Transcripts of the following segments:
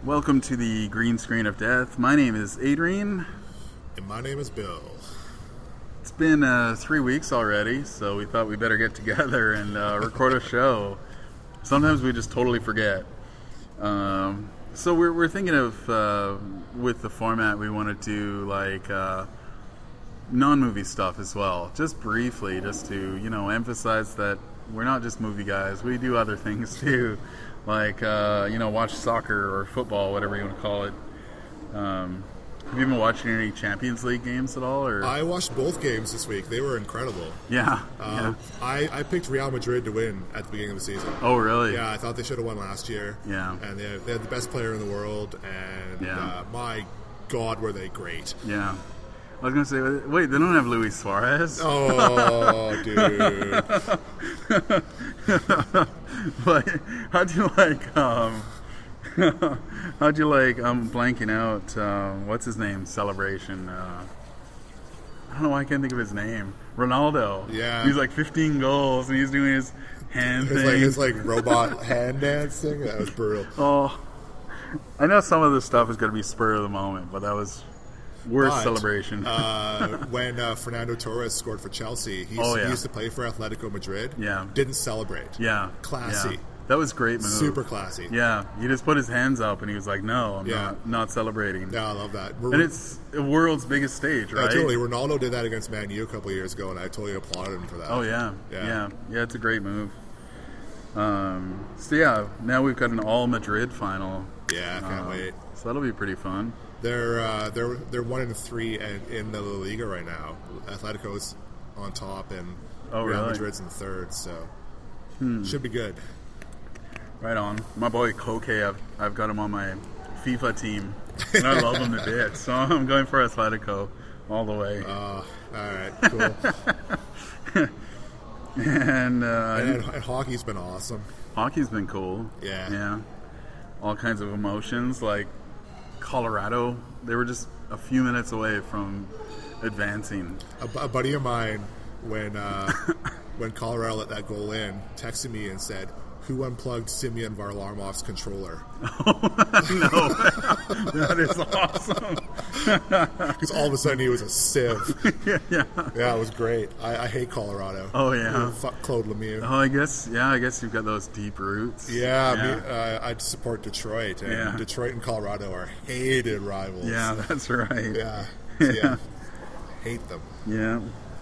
Welcome to the Green Screen of Death. My name is Adrian. And my name is Bill. It's been 3 weeks already, so we thought we better get together and record a show. Sometimes we just totally forget. So we're thinking of, with the format, we want to do like non-movie stuff as well. Just briefly, just to, emphasize that we're not just movie guys. We do other things too. Like, watch soccer or football, whatever you want to call it. Have you been watching any Champions League games at all? Or I watched both games this week. They were incredible. Yeah. I picked Real Madrid to win at the beginning of the season. Oh, really? Yeah, I thought they should have won last year. Yeah. And they had the best player in the world, and my God, were they great. Yeah. I was going to say, wait, they don't have Luis Suarez? Oh, dude. But how'd you like, I'm blanking out, what's his name, celebration? I don't know why I can't think of his name. Ronaldo. Yeah. He's like 15 goals, and he's doing his hand thing. His robot hand dance thing. That was brutal. Oh, I know some of this stuff is going to be spur of the moment, but that was worst celebration. When Fernando Torres scored for Chelsea, he used to play for Atletico Madrid. Yeah. Didn't celebrate. Yeah. Classy. Yeah. That was a great move. Super classy. Yeah. He just put his hands up and he was like, no, I'm not celebrating. Yeah, I love that. And it's the world's biggest stage, right? Totally. Ronaldo did that against Man U a couple of years ago, and I totally applauded him for that. Oh, yeah. Yeah, it's a great move. Now we've got an all-Madrid final. Yeah, I can't wait. So that'll be pretty fun. They're 1-3 in the La Liga right now. Atletico's on top, and Real Madrid's in third, so should be good. Right on. My boy Koke, I've got him on my FIFA team, and I love him to bits, so I'm going for Atletico all the way. All right, cool. and hockey's been awesome. Hockey's been cool. Yeah. All kinds of emotions, like Colorado, they were just a few minutes away from advancing. A buddy of mine, when Colorado let that goal in, texted me and said, "Who unplugged Semyon Varlamov's controller?" No, that is awesome. Because all of a sudden he was a sieve. Yeah, it was great. I hate Colorado. Oh yeah, fuck Claude Lemieux. Oh, I guess you've got those deep roots. I'd support Detroit, and Detroit and Colorado are hated rivals. Yeah, that's right. Yeah. Hate them. Yeah,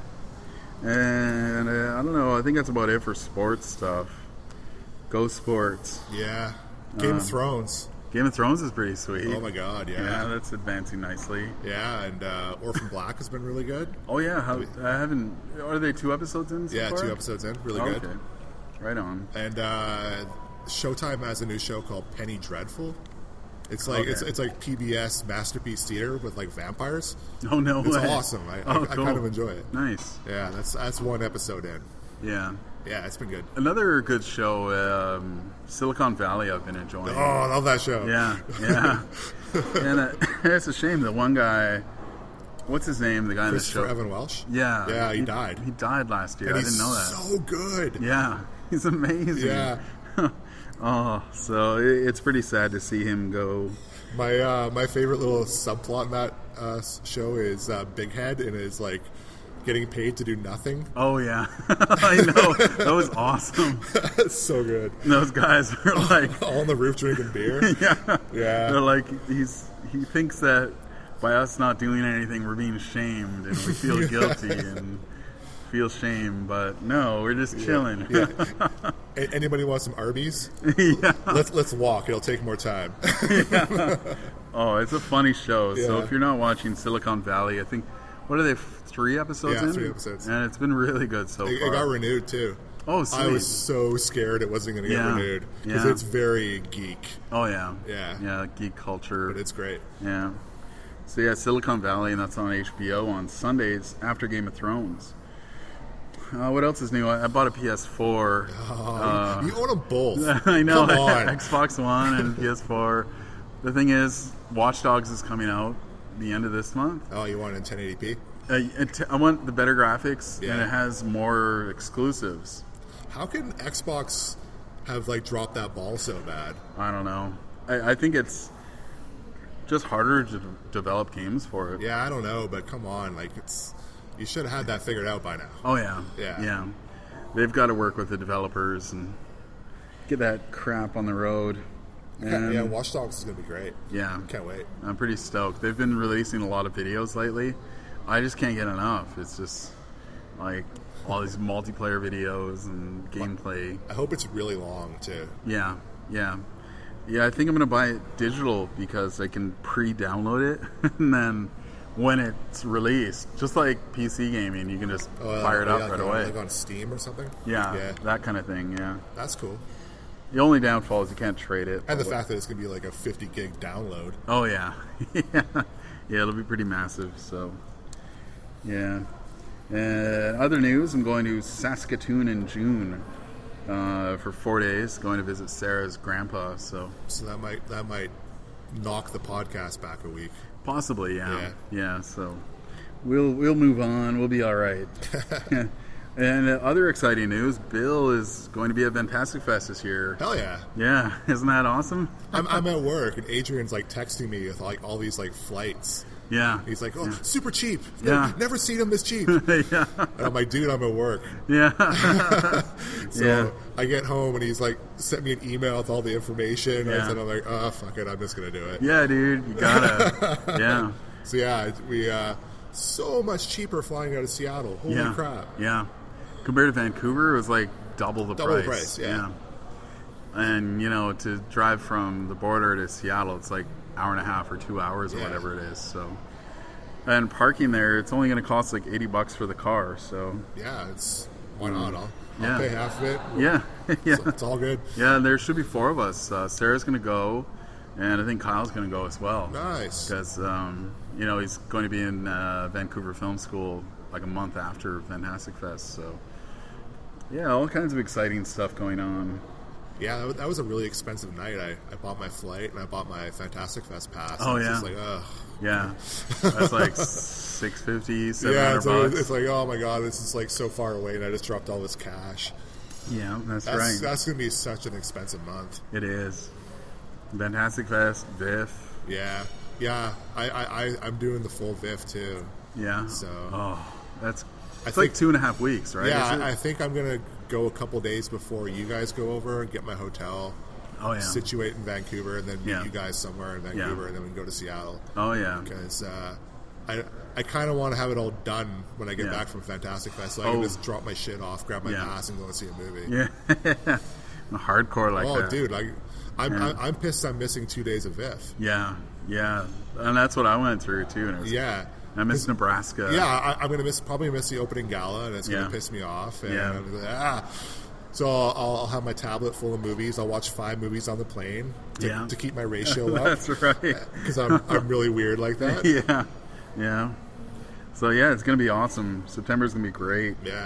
and I don't know. I think that's about it for sports stuff. Go sports. Yeah. Game of Thrones. Game of Thrones is pretty sweet. Oh my God, yeah. Yeah, that's advancing nicely. Yeah, and Orphan Black has been really good. Oh yeah, are they 2 episodes in so far? 2 episodes in, really good. Okay. Right on. And Showtime has a new show called Penny Dreadful. It's like it's like PBS Masterpiece Theater with like vampires. Oh no way. It's awesome. I kind of enjoy it. Nice. Yeah, that's 1 episode in. Yeah. Yeah, it's been good. Another good show, Silicon Valley, I've been enjoying. Oh, I love that show. Yeah. And it's a shame that one guy, what's his name, the guy in the show? Evan Welch? Yeah. Yeah, he died. He died last year. And I didn't know that. He's so good. Yeah. He's amazing. Yeah. So it's pretty sad to see him go. My favorite little subplot in that show is Big Head and is like getting paid to do nothing. Oh yeah, I know. That was awesome. That's so good. And those guys are like all on the roof drinking beer. Yeah. They're like he thinks that by us not doing anything, we're being shamed and we feel guilty and feel shame. But no, we're just chilling. Yeah. Anybody want some Arby's? Yeah. Let's walk. It'll take more time. Yeah. Oh, it's a funny show. Yeah. So if you're not watching Silicon Valley, I think. What are they, 3 episodes in? 3 episodes. And it's been really good so far. It got renewed, too. Oh, sweet. I was so scared it wasn't going to get renewed. Because it's very geek. Oh, yeah. Yeah, geek culture. But it's great. Yeah. So, Silicon Valley, and that's on HBO on Sundays after Game of Thrones. What else is new? I bought a PS4. You own them both. I know. Come on. Xbox One and PS4. The thing is, Watch Dogs is coming out the end of this month. Oh, you want it in 1080p? I want the better graphics, and it has more exclusives. How can Xbox have dropped that ball so bad? I don't know. I think it's just harder to develop games for it. Yeah, I don't know, but come on, like you should have had that figured out by now. Oh yeah. Yeah. They've got to work with the developers and get that crap on the road. And yeah, Watch Dogs is going to be great. Yeah. Can't wait. I'm pretty stoked. They've been releasing a lot of videos lately. I just can't get enough. It's just like all these multiplayer videos and gameplay. I hope it's really long, too. Yeah. I think I'm going to buy it digital because I can pre-download it. And then when it's released, just like PC gaming, you can just fire it up right away. Like on Steam or something? Yeah, that kind of thing, yeah. That's cool. The only downfall is you can't trade it. And the fact that it's going to be like a 50 gig download. Oh, yeah. Yeah, it'll be pretty massive, so. Yeah. Other news, I'm going to Saskatoon in June for 4 days, going to visit Sarah's grandpa, so. So that might knock the podcast back a week. Possibly, yeah. So we'll move on. We'll be all right. And other exciting news: Bill is going to be at Fantastic Fest this year. Hell yeah! Yeah, isn't that awesome? I'm at work and Adrian's like texting me with like all these like flights. Yeah, he's like, super cheap. Never seen them this cheap. Yeah, and I'm like, dude, I'm at work. Yeah. So I get home and he's like, sent me an email with all the information. Yeah. And I'm like, oh fuck it, I'm just gonna do it. Yeah, dude, you gotta. Yeah. So yeah, we so much cheaper flying out of Seattle. Holy crap! Yeah. Compared to Vancouver, it was like double the price. Yeah. And, to drive from the border to Seattle, it's like hour and a half or 2 hours or whatever it is. So, and parking there, it's only going to cost like $80 for the car. So yeah, why not? I'll pay half of it. Yeah, yeah, so it's all good. Yeah, there should be 4 of us. Sarah's going to go, and I think Kyle's going to go as well. Nice, because he's going to be in Vancouver Film School like a month after Fantastic Fest. So. Yeah, all kinds of exciting stuff going on. Yeah, that was a really expensive night. I bought my flight and I bought my Fantastic Fest pass. Oh, yeah. Just like, ugh. Yeah. That's like $650, $700. It's like, oh my God, this is like so far away and I just dropped all this cash. Yeah, that's right. That's going to be such an expensive month. It is. Fantastic Fest, VIF. Yeah. Yeah, I'm doing the full VIF too. Yeah. So. Oh, it's like 2.5 weeks, right? Yeah, I think I'm going to go a couple days before you guys go over and get my hotel situate in Vancouver and then meet you guys somewhere in Vancouver and then we can go to Seattle. Oh, yeah. Because I kind of want to have it all done when I get back from Fantastic Fest so I can just drop my shit off, grab my pass, and go and see a movie. Yeah. Hardcore like that. Oh, dude, I'm pissed I'm missing 2 days of VIF. Yeah. And that's what I went through, too. And I miss Nebraska. Yeah, I'm gonna probably miss the opening gala, and it's gonna piss me off. And I'm like, So I'll have my tablet full of movies. I'll watch 5 movies on the plane to keep my ratio up. That's right. Because I'm really weird like that. Yeah. So it's gonna be awesome. September's gonna be great. Yeah.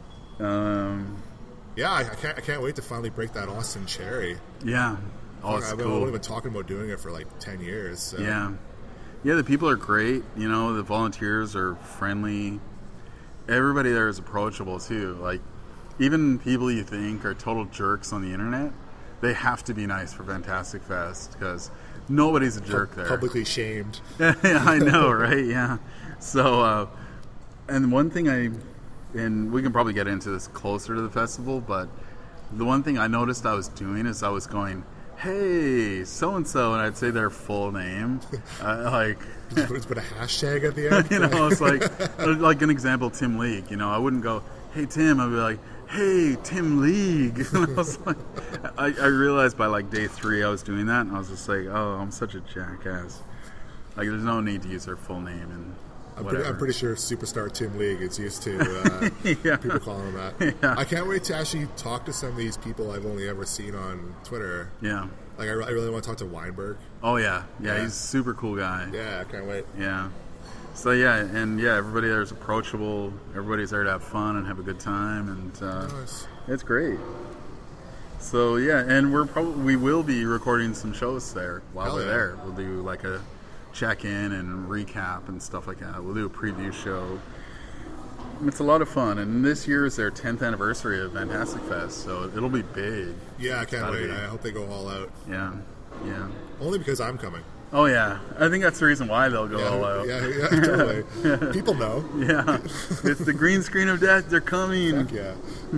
I can't wait to finally break that Austin cherry. Yeah. Oh, it's cool. I've been talking about doing it for like 10 years. So. Yeah, the people are great. The volunteers are friendly. Everybody there is approachable, too. Like, even people you think are total jerks on the internet, they have to be nice for Fantastic Fest, because nobody's a jerk there. Publicly shamed. Yeah, I know, right? Yeah. So, and one thing and we can probably get into this closer to the festival, but the one thing I noticed I was doing is I was going, hey, so-and-so, and I'd say their full name. Just put a hashtag at the end. It's like an example, Tim League. I wouldn't go, hey, Tim. I'd be like, hey, Tim League. And I was like, I realized by like day 3 I was doing that, and I was just like, oh, I'm such a jackass. Like, there's no need to use their full name and I'm pretty sure Superstar Tim League is used to people calling him that. Yeah. I can't wait to actually talk to some of these people I've only ever seen on Twitter. Yeah. Like, I really want to talk to Weinberg. Oh, yeah. Yeah, he's a super cool guy. Yeah, I can't wait. Yeah. So, everybody there is approachable. Everybody's there to have fun and have a good time, and nice. It's great. So, and we will be recording some shows there while we're there. We'll do like a check-in and recap and stuff like that. We'll do a preview show. It's a lot of fun, and this year is their 10th anniversary of Fantastic Fest, so it'll be big. Yeah, I can't wait. I hope they go all out. Yeah. Yeah. Only because I'm coming. Oh, yeah. I think that's the reason why they'll go all out. Yeah, totally. People know. Yeah. It's the green screen of death. They're coming. Fuck yeah.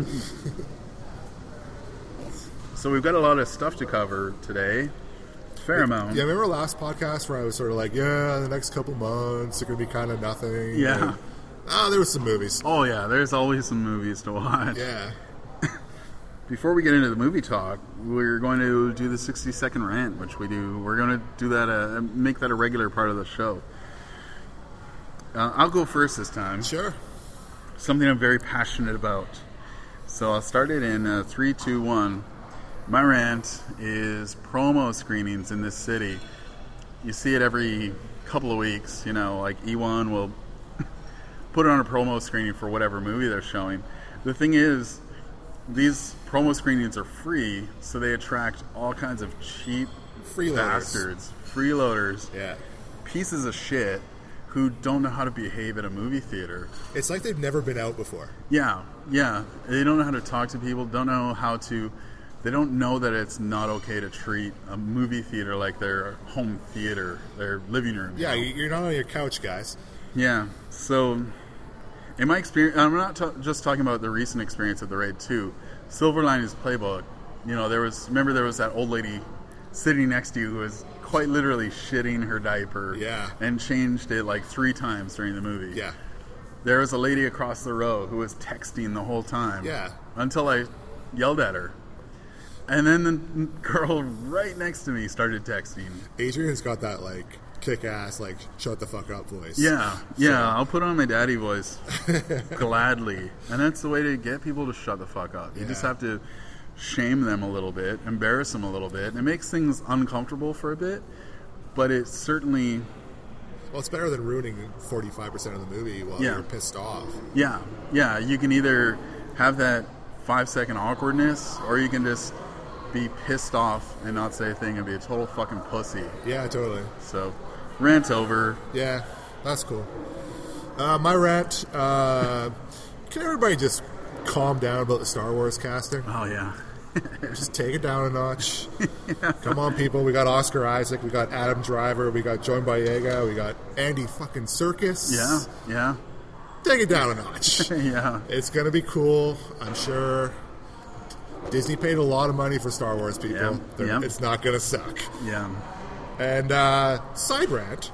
So we've got a lot of stuff to cover today. Fair amount. Yeah, remember last podcast where I was sort of like, the next couple months are going to be kind of nothing. Yeah. And, there were some movies. Oh, yeah. There's always some movies to watch. Yeah. Before we get into the movie talk, we're going to do the 60-second rant, which we do. We're going to do that, make that a regular part of the show. I'll go first this time. Sure. Something I'm very passionate about. So I'll start it in 3, 2, 1. My rant is promo screenings in this city. You see it every couple of weeks. You know, like E1 will put it on a promo screening for whatever movie they're showing. The thing is, these promo screenings are free, so they attract all kinds of cheap bastards, freeloaders, pieces of shit who don't know how to behave at a movie theater. It's like they've never been out before. Yeah. They don't know how to talk to people, they don't know that it's not okay to treat a movie theater like their home theater, their living room. Yeah, you're not on your couch, guys. Yeah, so in my experience, I'm not just talking about the recent experience at the Raid 2. Silver Linings Playbook, there was that old lady sitting next to you who was quite literally shitting her diaper and changed it like 3 times during the movie. Yeah. There was a lady across the row who was texting the whole time. Yeah. Until I yelled at her. And then the girl right next to me started texting. Adrian's got that, like, kick-ass, like, shut the fuck up voice. Yeah, I'll put on my daddy voice gladly. And that's the way to get people to shut the fuck up. You just have to shame them a little bit, embarrass them a little bit. And it makes things uncomfortable for a bit, but it certainly... Well, it's better than ruining 45% of the movie while you're pissed off. Yeah, you can either have that 5-second awkwardness, or you can just be pissed off and not say a thing and be a total fucking pussy. Yeah, totally. So, rant over. Yeah, that's cool. My rant, can everybody just calm down about the Star Wars casting? Oh, yeah. Just take it down a notch. Come on, people. We got Oscar Isaac, we got Adam Driver, we got John Boyega, we got Andy fucking Serkis. Yeah. Take it down a notch. Yeah. It's going to be cool, I'm sure. Disney paid a lot of money for Star Wars, people. It's not going to suck. Yeah. And side rant,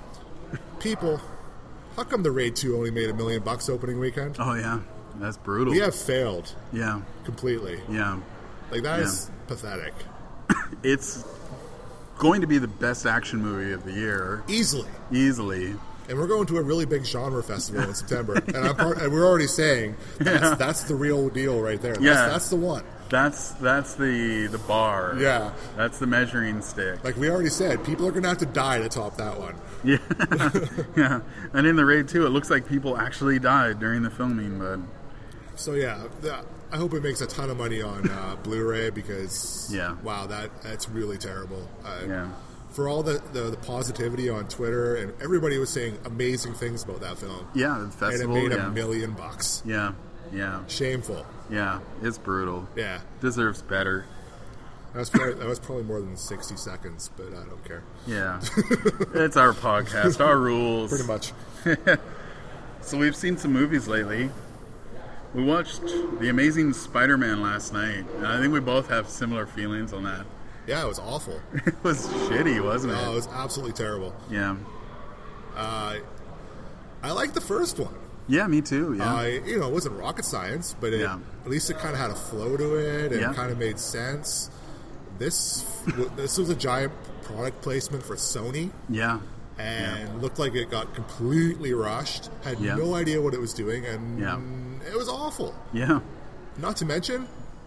people, how come the Raid 2 only made $1 million opening weekend? Oh, yeah. That's brutal. We have failed. Yeah. Completely. Yeah. Like, that is pathetic. It's going to be the best action movie of the year. Easily. And we're going to a really big genre festival in September. And we're already saying that's the real deal right there. That's the one. That's the bar. Yeah. That's the measuring stick. Like we already said, people are going to have to die to top that one. Yeah. Yeah. And in the Raid 2, it looks like people actually died during the filming. But so, I hope it makes a ton of money on Blu-ray because, wow, that's really terrible. For all the positivity on Twitter, and everybody was saying amazing things about that film. Yeah, the festival. And it made $1 million. Yeah. Shameful. Yeah, it's brutal. Yeah. Deserves better. That was probably more than 60 seconds, but I don't care. Yeah. It's our podcast, our rules. Pretty much. So we've seen some movies lately. We watched The Amazing Spider-Man last night, and I think we both have similar feelings on that. Yeah, it was awful. It was shitty, wasn't it? Oh, it was absolutely terrible. Yeah. I liked the first one. Yeah, me too. Yeah. It wasn't rocket science, but at least it kind of had a flow to it and kind of made sense. This was a giant product placement for Sony. Yeah. And looked like it got completely rushed. Had no idea what it was doing, and it was awful. Yeah. Not to mention,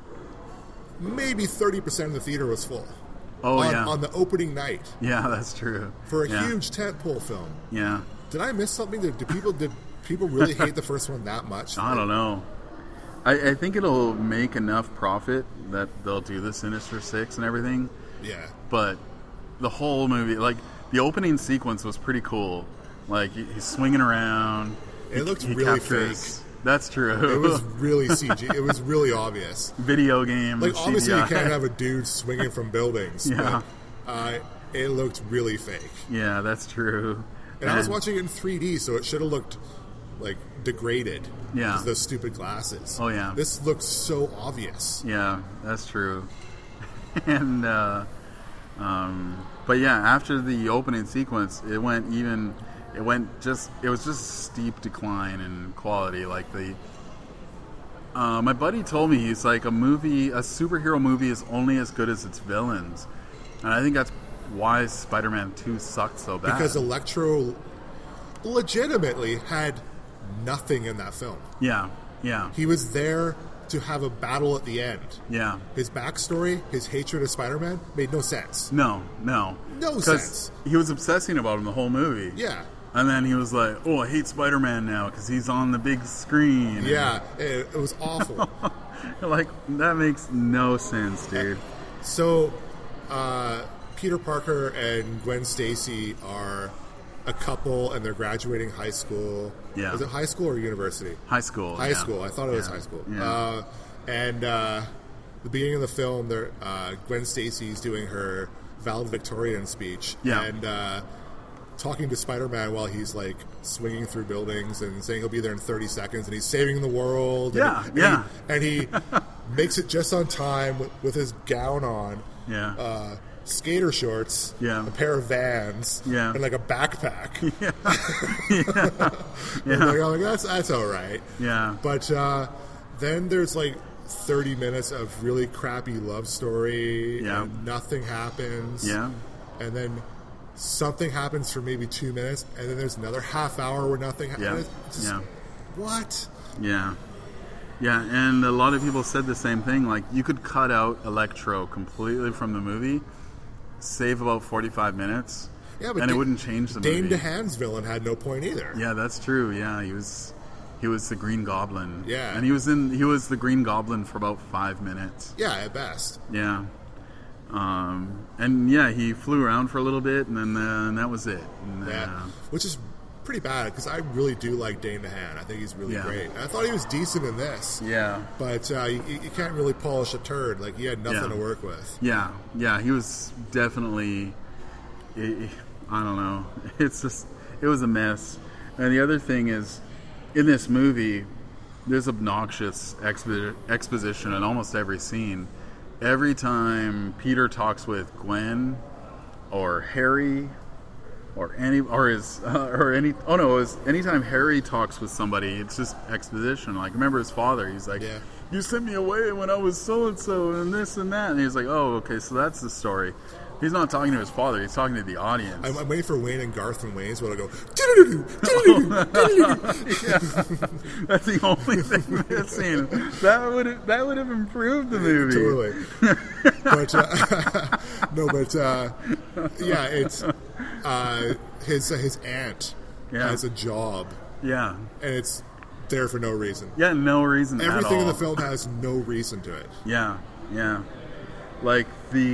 maybe 30% of the theater was full. Oh, on the opening night. Yeah, that's true. For a huge tentpole film. Yeah. Did I miss something? Did people really hate the first one that much? I don't know. I think it'll make enough profit that they'll do the Sinister Six and everything. Yeah. But the whole movie, like, the opening sequence was pretty cool. Like, he's swinging around. It looked really fake. That's true. It was really CG. It was really obvious. Video game. Like, obviously, you can't have a dude swinging from buildings. Yeah. it looked really fake. Yeah, that's true. And I was watching it in 3D, so it should have looked like degraded. Yeah. Because those stupid glasses. Oh, yeah. This looks so obvious. Yeah, that's true. And, but yeah, after the opening sequence, it was just a steep decline in quality. Like my buddy told me, he's like, a superhero movie is only as good as its villains. And I think that's why Spider-Man 2 sucked so bad. Because Electro legitimately had nothing in that film. Yeah, yeah. He was there to have a battle at the end. Yeah. His backstory, his hatred of Spider-Man, made no sense. No sense. He was obsessing about him the whole movie. Yeah. And then he was like, oh, I hate Spider-Man now because he's on the big screen. Yeah, it was awful. Like, that makes no sense, dude. So, Peter Parker and Gwen Stacy are a couple, and they're graduating high school. Yeah. Was it high school or university? High school. High school. I thought it was high school. Yeah. The beginning of the film, Gwen Stacy's doing her valedictorian speech. Yeah. And talking to Spider-Man while he's like swinging through buildings and saying he'll be there in 30 seconds and he's saving the world. And he makes it just on time with his gown on. Yeah. Skater shorts, a pair of Vans, and like a backpack. I'm like, that's all right. Yeah. But then there's like 30 minutes of really crappy love story, and nothing happens. Yeah. And then something happens for maybe 2 minutes, and then there's another half hour where nothing happens. What? Yeah. Yeah, and a lot of people said the same thing. Like, you could cut out Electro completely from the movie, save about 45 minutes, and it wouldn't change the movie. Dane DeHaan's villain had no point either. Yeah, that's true. Yeah, he was the Green Goblin. Yeah. And he was the Green Goblin for about 5 minutes. Yeah, at best. Yeah. And yeah, he flew around for a little bit, and then that was it. And, which is pretty bad because I really do like Dane DeHaan. I think he's really great. And I thought he was decent in this. Yeah. But you can't really polish a turd. Like, he had nothing to work with. Yeah. Yeah, he was definitely... I don't know. It's just... It was a mess. And the other thing is, in this movie, there's obnoxious exposition in almost every scene. Every time Peter talks with Gwen or Harry... anytime Harry talks with somebody, it's just exposition. Like, remember his father, he's like, you sent me away when I was so-and-so and this and that. And he's like, oh, okay, so that's the story. He's not talking to his father, he's talking to the audience. I'm waiting for Wayne and Garth from Wayne's World to go, that's the only thing missing. That would have improved the movie. Totally. It's his aunt has a job. Yeah. And it's there for no reason. Yeah, no reason at all. Everything in the film has no reason to it. Yeah, yeah. Like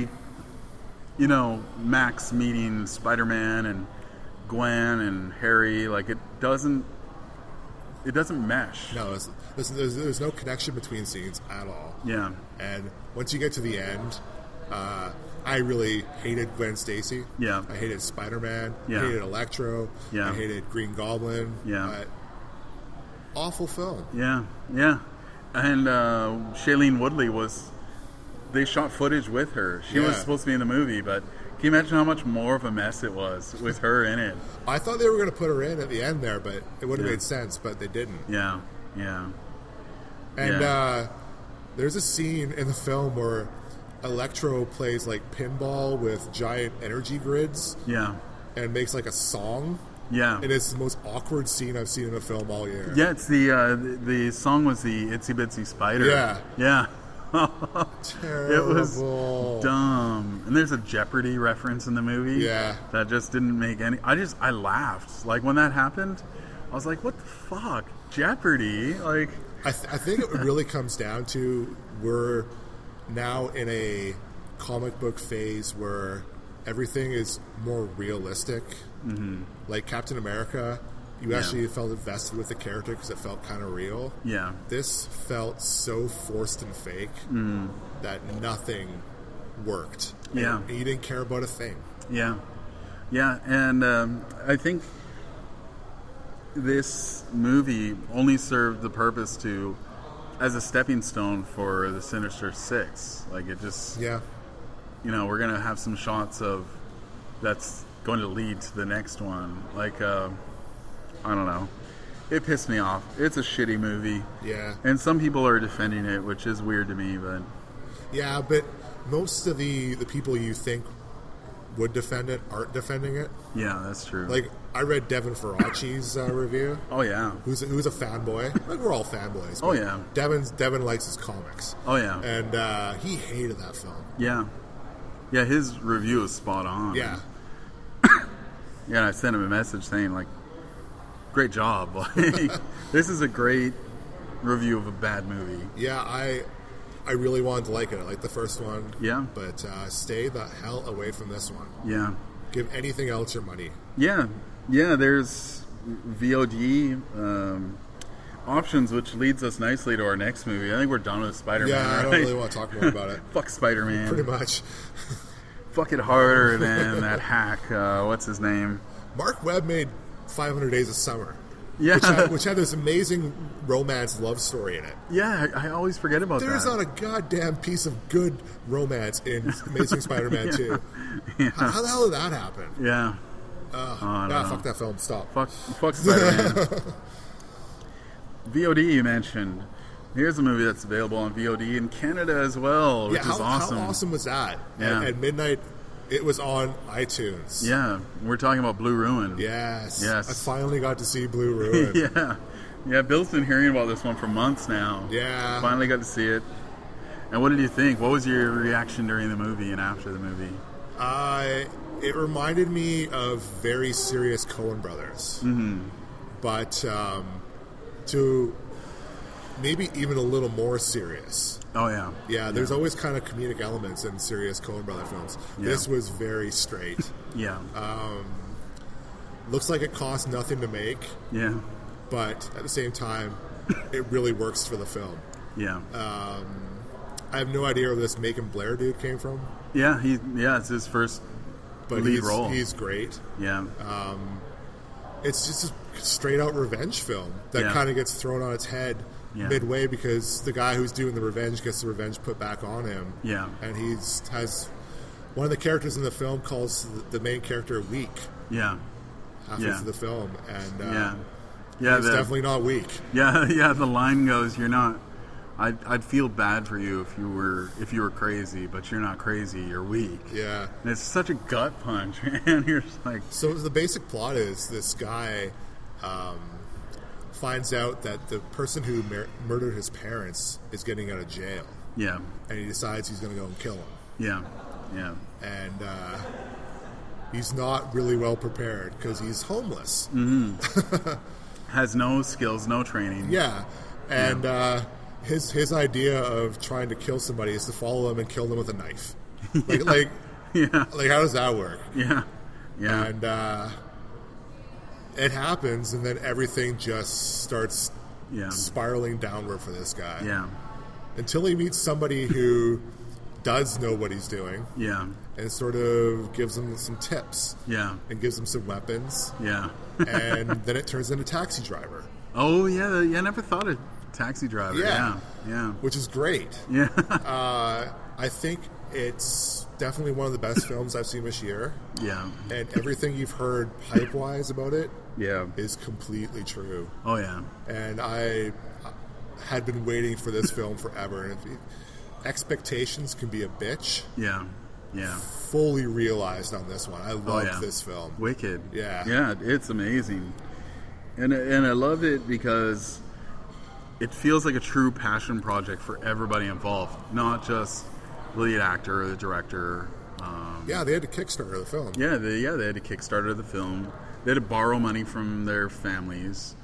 Max meeting Spider-Man and Gwen and Harry, like, it doesn't mesh. No, there's no connection between scenes at all. Yeah. And once you get to the end, I really hated Gwen Stacy. Yeah. I hated Spider-Man. Yeah. I hated Electro. Yeah. I hated Green Goblin. Yeah. Awful film. Yeah, yeah. And Shailene Woodley they shot footage with her. She was supposed to be in the movie, but can you imagine how much more of a mess it was with her in it? I thought they were going to put her in at the end there, but it would have made sense, but they didn't. Yeah, yeah. And there's a scene in the film where Electro plays like pinball with giant energy grids. Yeah. And makes like a song. Yeah. And it's the most awkward scene I've seen in a film all year. Yeah, it's the song was the Itsy Bitsy Spider. Yeah. Yeah. Terrible. It was dumb. And there's a Jeopardy reference in the movie. Yeah. That just didn't make any... I laughed. Like, when that happened, I was like, what the fuck? Jeopardy? Like... I think it really comes down to we're now in a comic book phase where everything is more realistic. Mm-hmm. Like Captain America, you actually felt invested with the character because it felt kind of real. Yeah. This felt so forced and fake that nothing worked. Yeah. And you didn't care about a thing. Yeah. Yeah, and I think this movie only served the purpose to, as a stepping stone for the Sinister Six. Like, it just... Yeah. You know, we're going to have some shots of... That's going to lead to the next one. Like, I don't know. It pissed me off. It's a shitty movie. Yeah. And some people are defending it, which is weird to me, but... Yeah, but most of the people you think would defend it aren't defending it. Yeah, that's true. Like, I read Devin Faraci's review. Oh, yeah. Who's a fanboy. Like, we're all fanboys. Oh, yeah. Devin likes his comics. Oh, yeah. And he hated that film. Yeah. Yeah, his review is spot on. Yeah. Yeah, and I sent him a message saying, like, great job. Like, this is a great review of a bad movie. Yeah, I really wanted to like it. I liked the first one. Yeah. But stay the hell away from this one. Yeah. Give anything else your money. Yeah. Yeah, there's VOD options, which leads us nicely to our next movie. I think we're done with Spider-Man. Yeah, I right? don't really want to talk more about it. Fuck Spider-Man. Pretty much. Fuck it harder than that hack. What's his name? Mark Webb made 500 Days of Summer. Yeah. Which had this amazing romance love story in it. Yeah, I always forget about that. There's not a goddamn piece of good romance in Amazing Spider-Man 2. Yeah. How the hell did that happen? Yeah. Fuck that film. Stop. Fuck Spider-Man. VOD you mentioned. Here's a movie that's available on VOD in Canada as well, which is awesome. How awesome was that? Yeah. At midnight, it was on iTunes. Yeah, we're talking about Blue Ruin. Yes. Yes. I finally got to see Blue Ruin. Yeah. Yeah, Bill's been hearing about this one for months now. Yeah. Finally got to see it. And what did you think? What was your reaction during the movie and after the movie? It reminded me of very serious Coen brothers. Mm-hmm. But to maybe even a little more serious. Oh, yeah. Yeah, there's always kind of comedic elements in serious Coen brother films. Yeah. This was very straight. Yeah. Looks like it cost nothing to make. Yeah. But at the same time, it really works for the film. Yeah. I have no idea where this Macon Blair dude came from. Yeah, it's his first lead role. He's great. Yeah. It's just a straight-out revenge film that kind of gets thrown on its head midway because the guy who's doing the revenge gets the revenge put back on him. Yeah. And has one of the characters in the film calls the main character weak. Yeah. Halfway through the film. And he's definitely not weak. Yeah, yeah, the line goes, you're not... I'd feel bad for you if you were crazy, but you're not crazy. You're weak. Yeah, and it's such a gut punch, man. You're just like. So the basic plot is this guy finds out that the person who murdered his parents is getting out of jail. Yeah, and he decides he's going to go and kill him. Yeah, yeah, and he's not really well prepared because he's homeless. Mm-hmm. Has no skills, no training. Yeah, and. His idea of trying to kill somebody is to follow them and kill them with a knife. Like how does that work? Yeah, yeah. And it happens, and then everything just starts spiraling downward for this guy. Yeah. Until he meets somebody who does know what he's doing. Yeah. And sort of gives him some tips. Yeah. And gives him some weapons. Yeah. And then it turns into Taxi Driver. Oh yeah, I never thought of Taxi Driver. Yeah. Which is great. Yeah. I think it's definitely one of the best films I've seen this year. Yeah. And everything you've heard hype-wise about it is completely true. Oh, yeah. And I had been waiting for this film forever. And expectations can be a bitch. Yeah. Yeah. Fully realized on this one. I love this film. Wicked. Yeah. Yeah, it's amazing. And I love it because it feels like a true passion project for everybody involved, not just the lead actor or the director. They had to Kickstarter the film. Yeah, they had to Kickstarter the film. They had to borrow money from their families.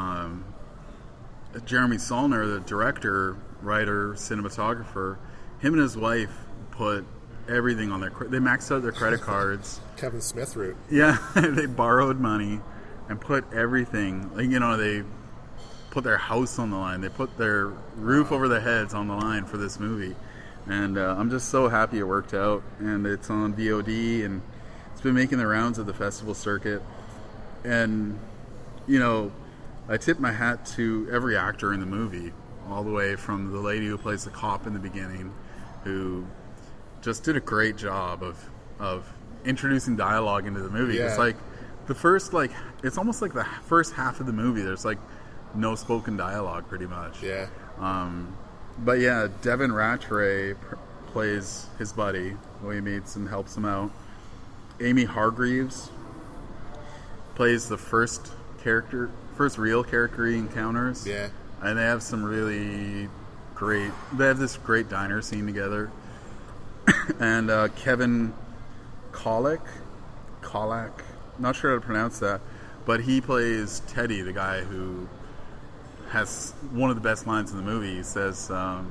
Jeremy Saulnier, the director, writer, cinematographer, him and his wife put everything on they maxed out their credit cards. Kevin Smith route. Yeah, they borrowed money and put everything. They put their house on the line. They put their roof over their heads on the line for this movie. And I'm just so happy it worked out. And it's on VOD, and it's been making the rounds of the festival circuit. And, you know, I tip my hat to every actor in the movie, all the way from the lady who plays the cop in the beginning, who just did a great job of introducing dialogue into the movie. It's like the first, like, it's almost like the first half of the movie, there's like no spoken dialogue pretty much. Yeah. But yeah, Devin Ratray plays his buddy who he meets and helps him out. Amy Hargreaves plays the first real character he encounters. Yeah. And they have some really great, they have this great diner scene together. And Kevin Kollek, not sure how to pronounce that, but he plays Teddy, the guy who has one of the best lines in the movie. He says, the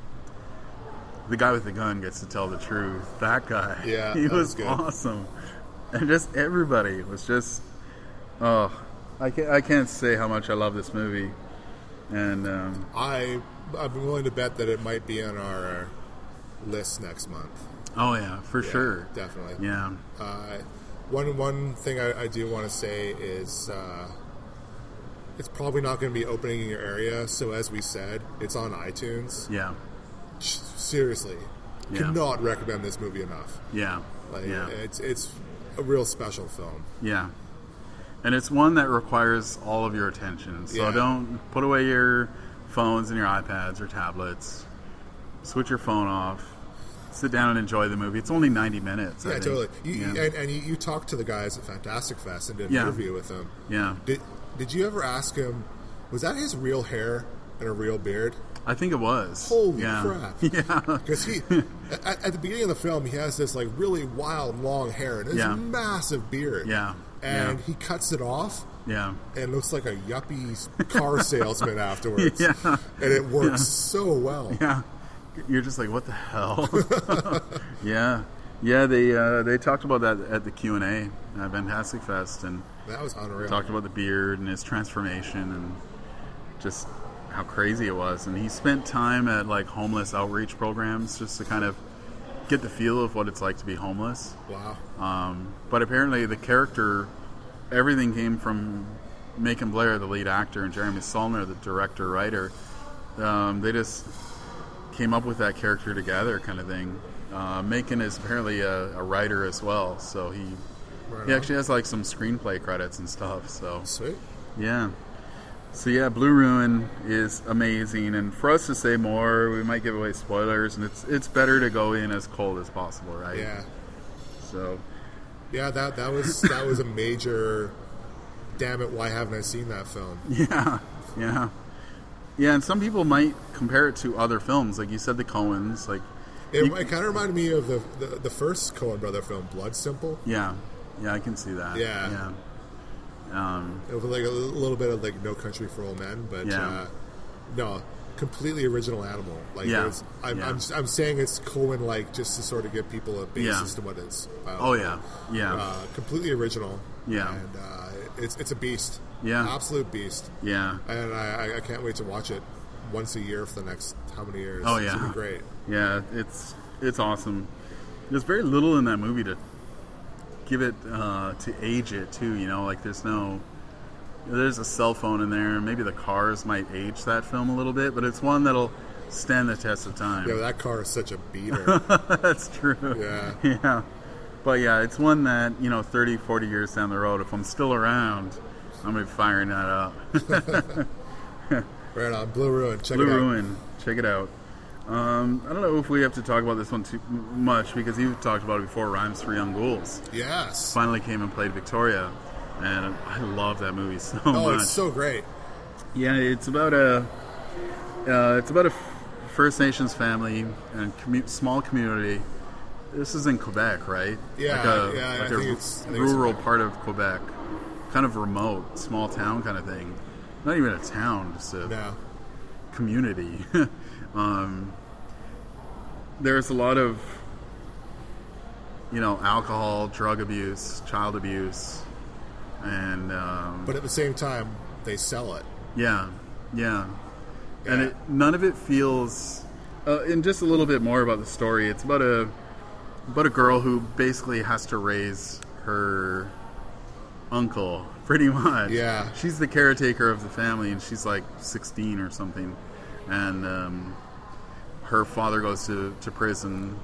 guy with the gun gets to tell the truth. That guy. Yeah, he was awesome. And just everybody was just, I can't say how much I love this movie. And I'm willing to bet that it might be on our list next month. Oh yeah, for sure. Definitely. Yeah. One thing I do want to say is it's probably not going to be opening in your area. So as we said, it's on iTunes. Yeah. Seriously, cannot recommend this movie enough. Yeah. It's a real special film. Yeah. And it's one that requires all of your attention. So don't put away your phones and your iPads or tablets. Switch your phone off. Sit down and enjoy the movie. It's only 90 minutes. Yeah, totally. You talked to the guys at Fantastic Fest and did an interview with him. Yeah. Did you ever ask him, was that his real hair and a real beard? I think it was. Holy crap. Yeah. Because at the beginning of the film, he has this like really wild long hair and this massive beard. Yeah. And he cuts it off. Yeah. And looks like a yuppie car salesman afterwards. Yeah. And it works so well. Yeah. You're just like, what the hell? Yeah. Yeah, they talked about that at the Q&A at Fantastic Fest, and that was unreal. Talked about the beard and his transformation and just how crazy it was. And he spent time at like homeless outreach programs just to kind of get the feel of what it's like to be homeless. Wow. But apparently the character, everything came from Macon Blair, the lead actor, and Jeremy Saulnier, the director-writer. They just came up with that character together kind of thing. Macon is apparently a writer as well, so he actually has like some screenplay credits and stuff. So sweet. Yeah. So yeah, Blue Ruin is amazing, and for us to say more, we might give away spoilers, and it's better to go in as cold as possible, right? Yeah. So. Yeah, that was a major. Damn it! Why haven't I seen that film? Yeah. Yeah. Yeah, and some people might compare it to other films, like you said, the Coens. Like it kind of reminded me of the first Coen brother film, Blood Simple. Yeah, I can see that. Yeah. It was like a little bit of like No Country for Old Men, but no, completely original animal. Like I'm saying it's Coen like just to sort of give people a basis to what it's about. Oh yeah, completely original. Yeah, and it's a beast. Yeah, absolute beast. Yeah, and I can't wait to watch it once a year for the next how many years? Oh it's gonna be great. Yeah, it's awesome. There's very little in that movie to give it to age it too. You know, like there's a cell phone in there. Maybe the cars might age that film a little bit, but it's one that'll stand the test of time. Yeah, that car is such a beater. That's true. Yeah. But yeah, it's one that 30, 40 years down the road, if I'm still around, I'm gonna be firing that up. Right on, Blue Ruin. Blue Ruin. Check it out. I don't know if we have to talk about this one too much because you've talked about it before. Rhymes for Young Ghouls. Yes. Finally came and played Victoria, and I love that movie so much. Oh, it's so great. Yeah, it's about a First Nations family and small community. This is in Quebec, right? Yeah, like a rural part of Quebec, kind of remote, small town kind of thing. Not even a town, just a community. There's a lot of, alcohol, drug abuse, child abuse, and but at the same time, they sell it. Yeah. And none of it feels And just a little bit more about the story. It's about a girl who basically has to raise her uncle, pretty much. Yeah. She's the caretaker of the family, and she's like 16 or something. And her father goes to prison,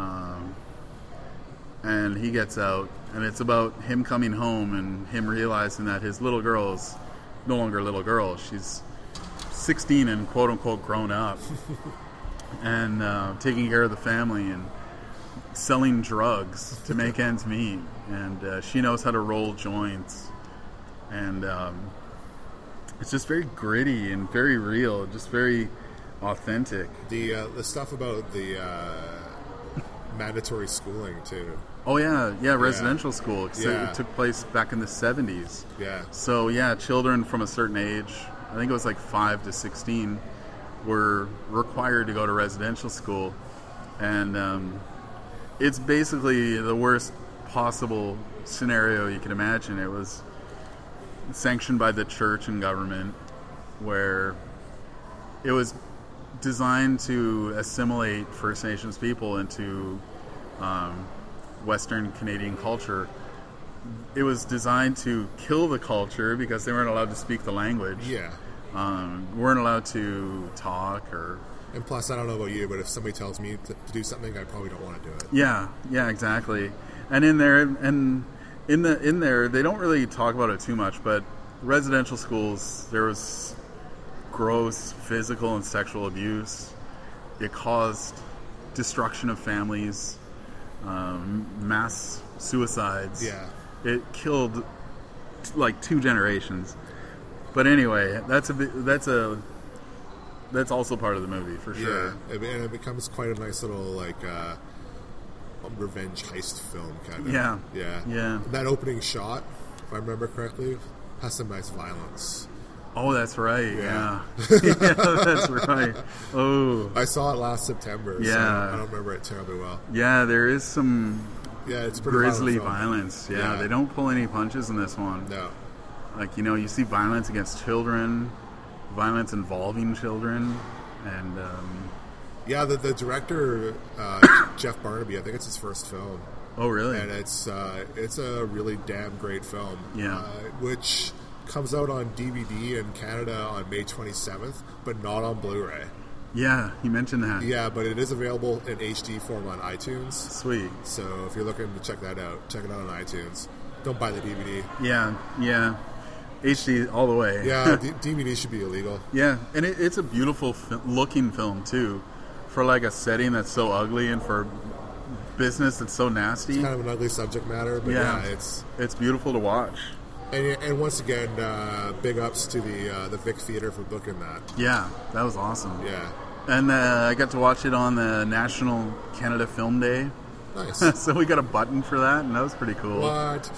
and he gets out. And it's about him coming home and him realizing that his little girl is no longer a little girl. She's 16 and quote-unquote grown up. And taking care of the family and selling drugs to make ends meet. And she knows how to roll joints. And it's just very gritty and very real, just very authentic. The stuff about the mandatory schooling, too. Oh, yeah, residential school. It took place back in the 70s. Yeah. So, yeah, children from a certain age, I think it was like 5 to 16, were required to go to residential school. And it's basically the worst possible scenario you can imagine. It was sanctioned by the church and government, where it was designed to assimilate First Nations people into Western Canadian culture. It was designed to kill the culture because they weren't allowed to speak the language. Yeah. Weren't allowed to talk or... And plus, I don't know about you, but if somebody tells me to do something, I probably don't want to do it. Yeah, exactly. And in there, they don't really talk about it too much, but residential schools, there was gross physical and sexual abuse. It caused destruction of families, mass suicides. Yeah. It killed like 2 generations. But anyway, that's also part of the movie for sure. Yeah, and it becomes quite a nice little like revenge heist film kind of. Yeah. And that opening shot, if I remember correctly, has some nice violence. Oh, that's right. Yeah. That's right. Oh, I saw it last September. So I don't remember it terribly well. Yeah, there is some. Yeah, it's pretty grisly violence. Yeah, they don't pull any punches in this one. No. Like, you see violence against children, violence involving children, and... Yeah, the director, Jeff Barnaby, I think it's his first film. Oh, really? And it's a really damn great film. Yeah. Which comes out on DVD in Canada on May 27th, but not on Blu-ray. Yeah, he mentioned that. Yeah, but it is available in HD form on iTunes. Sweet. So if you're looking to check that out, check it out on iTunes. Don't buy the DVD. Yeah. HD all the way. Yeah, DVD should be illegal. Yeah, and it's a beautiful looking film, too. For like a setting that's so ugly and for business that's so nasty. It's kind of an ugly subject matter, but it's beautiful to watch. And once again, big ups to the Vic Theatre for booking that. Yeah, that was awesome. Yeah. And I got to watch it on the National Canada Film Day. Nice. So we got a button for that, and that was pretty cool. What?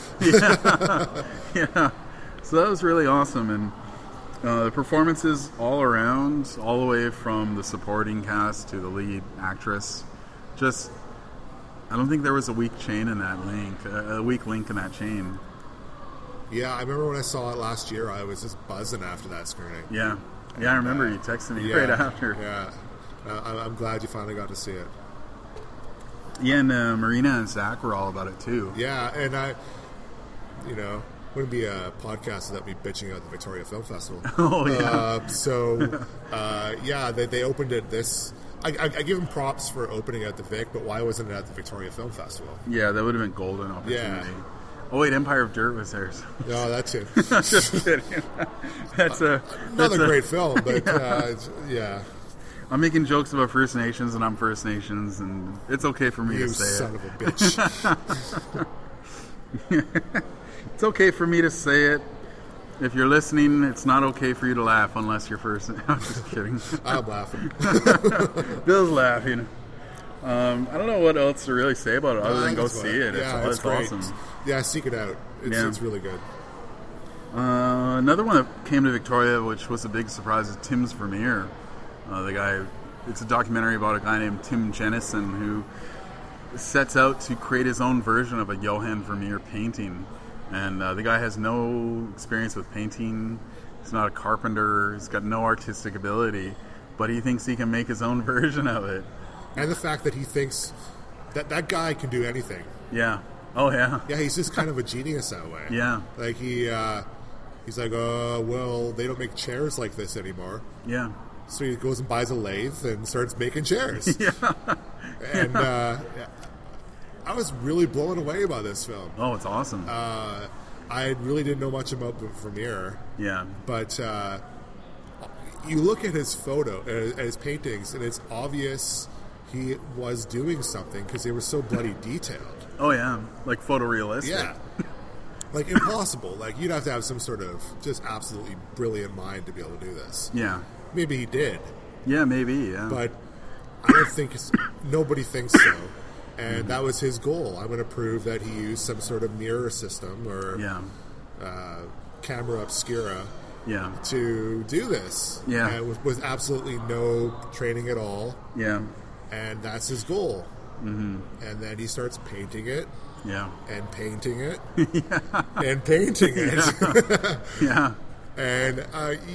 Yeah. So that was really awesome. And the performances all around, all the way from the supporting cast to the lead actress, just, I don't think there was a weak chain in that link, a weak link in that chain. Yeah, I remember when I saw it last year, I was just buzzing after that screening. Yeah, I remember you texting me right after. Yeah, I'm glad you finally got to see it. Yeah, and Marina and Zach were all about it too. Yeah, and I, wouldn't be a podcast without me bitching about the Victoria Film Festival. Oh, yeah. They opened it this... I give them props for opening at the Vic, but why wasn't it at the Victoria Film Festival? Yeah, that would have been golden opportunity. Yeah. Oh, wait, Empire of Dirt was there. No, that too. Just kidding. Another great film, but yeah. I'm making jokes about First Nations, and I'm First Nations, and it's okay for me to say it. You son of a bitch. It's okay for me to say it. If you're listening, it's not okay for you to laugh unless you're first. I'm just kidding. I'm laughing. Bill's laughing. I don't know what else to really say about it other than go see it. It's great. Awesome. Yeah, seek it out. It's really good. Another one that came to Victoria, which was a big surprise, is Tim's Vermeer. The guy, it's a documentary about a guy named Tim Jennison who sets out to create his own version of a Johann Vermeer painting. And the guy has no experience with painting. He's not a carpenter. He's got no artistic ability. but he thinks he can make his own version of it. And the fact that he thinks that guy can do anything. Yeah. Oh, yeah. Yeah, he's just kind of a genius that way. Yeah. Like, he's like, well, they don't make chairs like this anymore. Yeah. So he goes and buys a lathe and starts making chairs. Yeah. And I was really blown away by this film. Oh, it's awesome. I really didn't know much about the Vermeer. Yeah. But you look at his at his paintings, and it's obvious he was doing something because they were so bloody detailed. Oh, yeah. Like photorealistic. Yeah. Like impossible. Like you'd have to have some sort of just absolutely brilliant mind to be able to do this. Yeah. Maybe he did. Yeah, maybe, yeah. But I don't think nobody thinks so. And that was his goal. I'm going to prove that he used some sort of mirror system or camera obscura to do this. Yeah. And with absolutely no training at all. Yeah. And that's his goal. Mm-hmm. And then he starts painting it. Yeah. And painting it. And painting it. Yeah. And,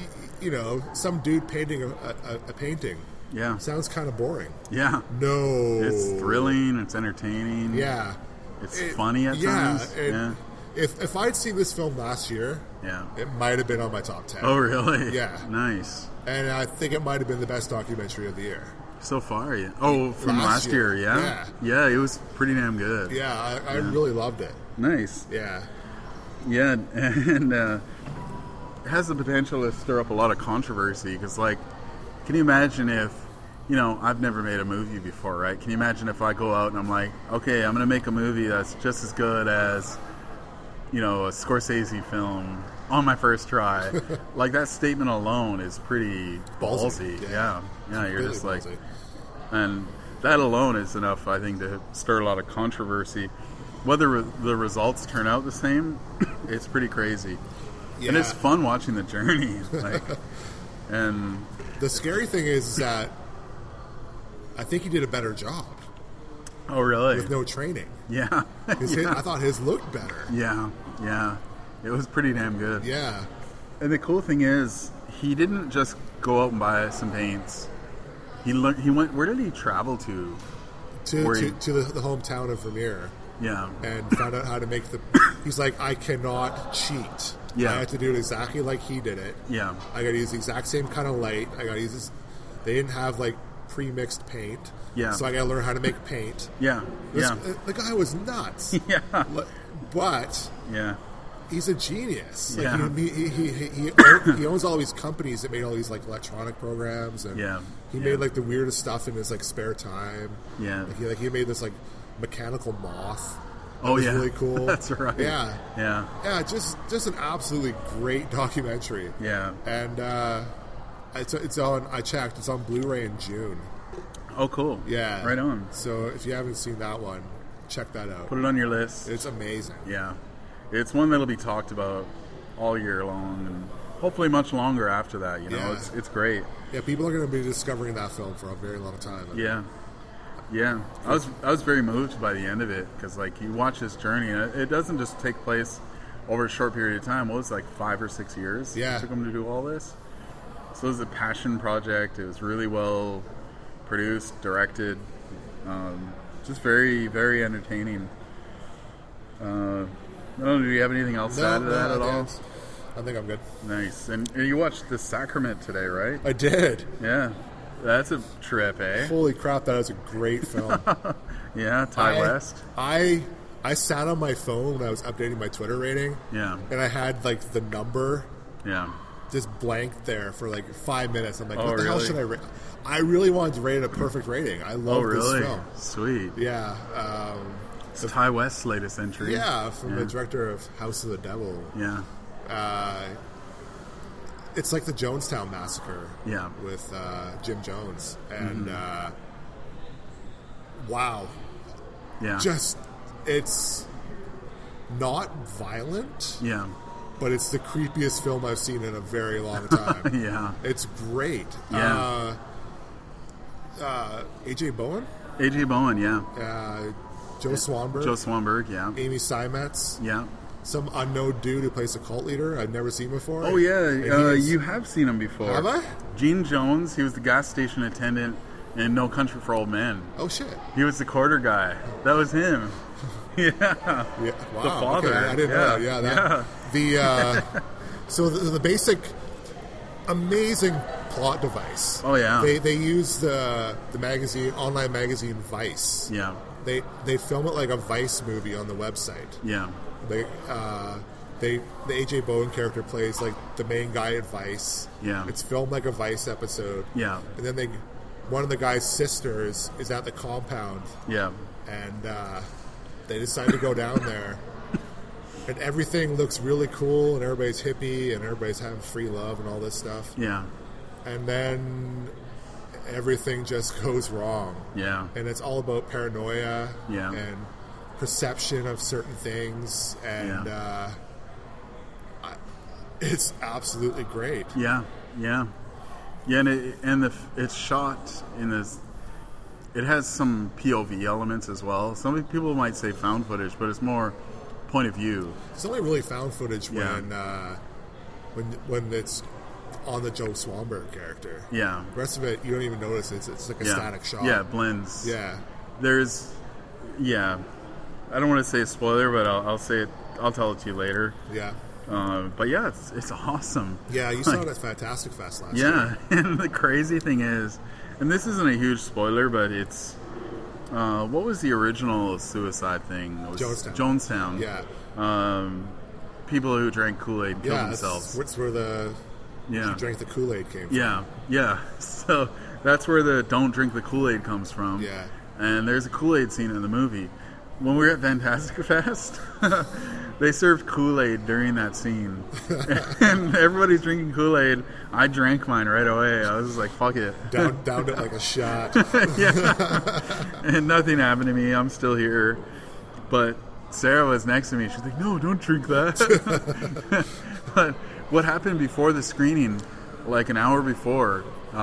some dude painting a painting. Yeah. Sounds kind of boring. Yeah. No. It's thrilling. It's entertaining. Yeah. It's funny at times. Yeah. If I'd seen this film last year, it might have been on my top 10. Oh, really? Yeah. Nice. And I think it might have been the best documentary of the year. So far, yeah. Oh, from last year, yeah? Yeah, it was pretty damn good. Yeah, I really loved it. Nice. Yeah. Yeah, and it has the potential to stir up a lot of controversy, because, like, can you imagine if, I've never made a movie before, right? Can you imagine if I go out and I'm like, okay, I'm going to make a movie that's just as good as, a Scorsese film on my first try? Like, that statement alone is pretty ballsy. Yeah, you're really just like... Ballsy. And that alone is enough, I think, to stir a lot of controversy. Whether the results turn out the same, it's pretty crazy. Yeah. And it's fun watching the journey. And the scary thing is that I think he did a better job. Oh, really? With no training. Yeah. I thought his looked better. Yeah. It was pretty damn good. Yeah. And the cool thing is, he didn't just go out and buy some paints. He went. Where did he travel to? To the hometown of Vermeer. Yeah. And found out how to make the... He's like, I cannot cheat. Yeah. I have to do it exactly like he did it. Yeah. I got to use the exact same kind of light. I got to use this... They didn't have, like, pre-mixed paint. Yeah. So I got to learn how to make paint. Yeah. The guy was nuts. Yeah. But... Yeah. He's a genius. Like, yeah. He owns all these companies that made all these, like, electronic programs. And he made, like, the weirdest stuff in his, like, spare time. Yeah. Like, he made this, like, mechanical moth. That was really cool. That's right. Yeah, just an absolutely great documentary. Yeah. And it's on, I checked, it's on Blu-ray in June. Oh, cool. Yeah. Right on. So if you haven't seen that one, check that out. Put it on your list. It's amazing. Yeah. It's one that'll be talked about all year long, and hopefully much longer after that, It's great. Yeah, people are going to be discovering that film for a very long time. Yeah. I was very moved by the end of it, because, like, you watch this journey, and it doesn't just take place over a short period of time. Well, it's like 5 or 6 years it took him to do all this. So it was a passion project. It was really well produced, directed, just very, very entertaining. I don't know, do you have anything else to add to that at all? I think I'm good. Nice. And you watched The Sacrament today, right? I did. Yeah. That's a trip, eh? Holy crap, that was a great film. Yeah, Ty West. I sat on my phone when I was updating my Twitter rating. Yeah. And I had, like, the number just blank there for, like, 5 minutes. I'm like, what the hell should I rate? I really wanted to rate it a perfect rating. I love this film. Sweet. Yeah. It's Ty West's latest entry. Yeah, from the director of House of the Devil. Yeah. It's like the Jonestown Massacre. Yeah. With Jim Jones. And, wow. Yeah. It's not violent. Yeah. But it's the creepiest film I've seen in a very long time. Yeah. It's great. Yeah. A.J. Bowen? A.J. Bowen, yeah. Joe Swanberg. Joe Swanberg, yeah. Amy Seimetz. Yeah. some unknown dude who plays a cult leader I've never seen before. Oh yeah, you have seen him before. Have I? Gene Jones. He was the gas station attendant in No Country for Old Men. Oh shit! He was the quarter guy. That was him. Yeah. Wow. The father. Okay. I didn't know. Yeah. So the basic amazing plot device. Oh yeah. They use the online magazine Vice. Yeah. They film it like a Vice movie on the website. Yeah. The AJ Bowen character plays like the main guy at Vice. Yeah. It's filmed like a Vice episode. Yeah. And then one of the guy's sisters is at the compound. Yeah. And they decide to go down there. And everything looks really cool, and everybody's hippie, and everybody's having free love and all this stuff. Yeah. And then everything just goes wrong. Yeah. And it's all about paranoia. Yeah. And perception of certain things. And it's absolutely great. Yeah. Yeah. Yeah, and it's shot in this. It has some POV elements as well. Some people might say found footage, but it's more point of view. It's only really found footage when it's on the Joe Swanberg character. Yeah. The rest of it, you don't even notice. It's like a static shot. Yeah, it blends. Yeah. I don't want to say a spoiler, but I'll say it. I'll tell it to you later. Yeah. But yeah, it's awesome. Yeah, you saw it at Fantastic Fest last year. Yeah, and the crazy thing is, and this isn't a huge spoiler, but it's what was the original suicide thing? It was Jonestown. Yeah. People who drank Kool-Aid killed themselves. That's where the drank the Kool-Aid came from. Yeah. So that's where the don't drink the Kool-Aid comes from. Yeah. And there's a Kool-Aid scene in the movie. When we were at Fantastic Fest, they served Kool-Aid during that scene. And everybody's drinking Kool-Aid. I drank mine right away. I was like, fuck it. Downed it like a shot. Yeah. And nothing happened to me. I'm still here. But Sarah was next to me. She's like, no, don't drink that. But what happened before the screening, like an hour before,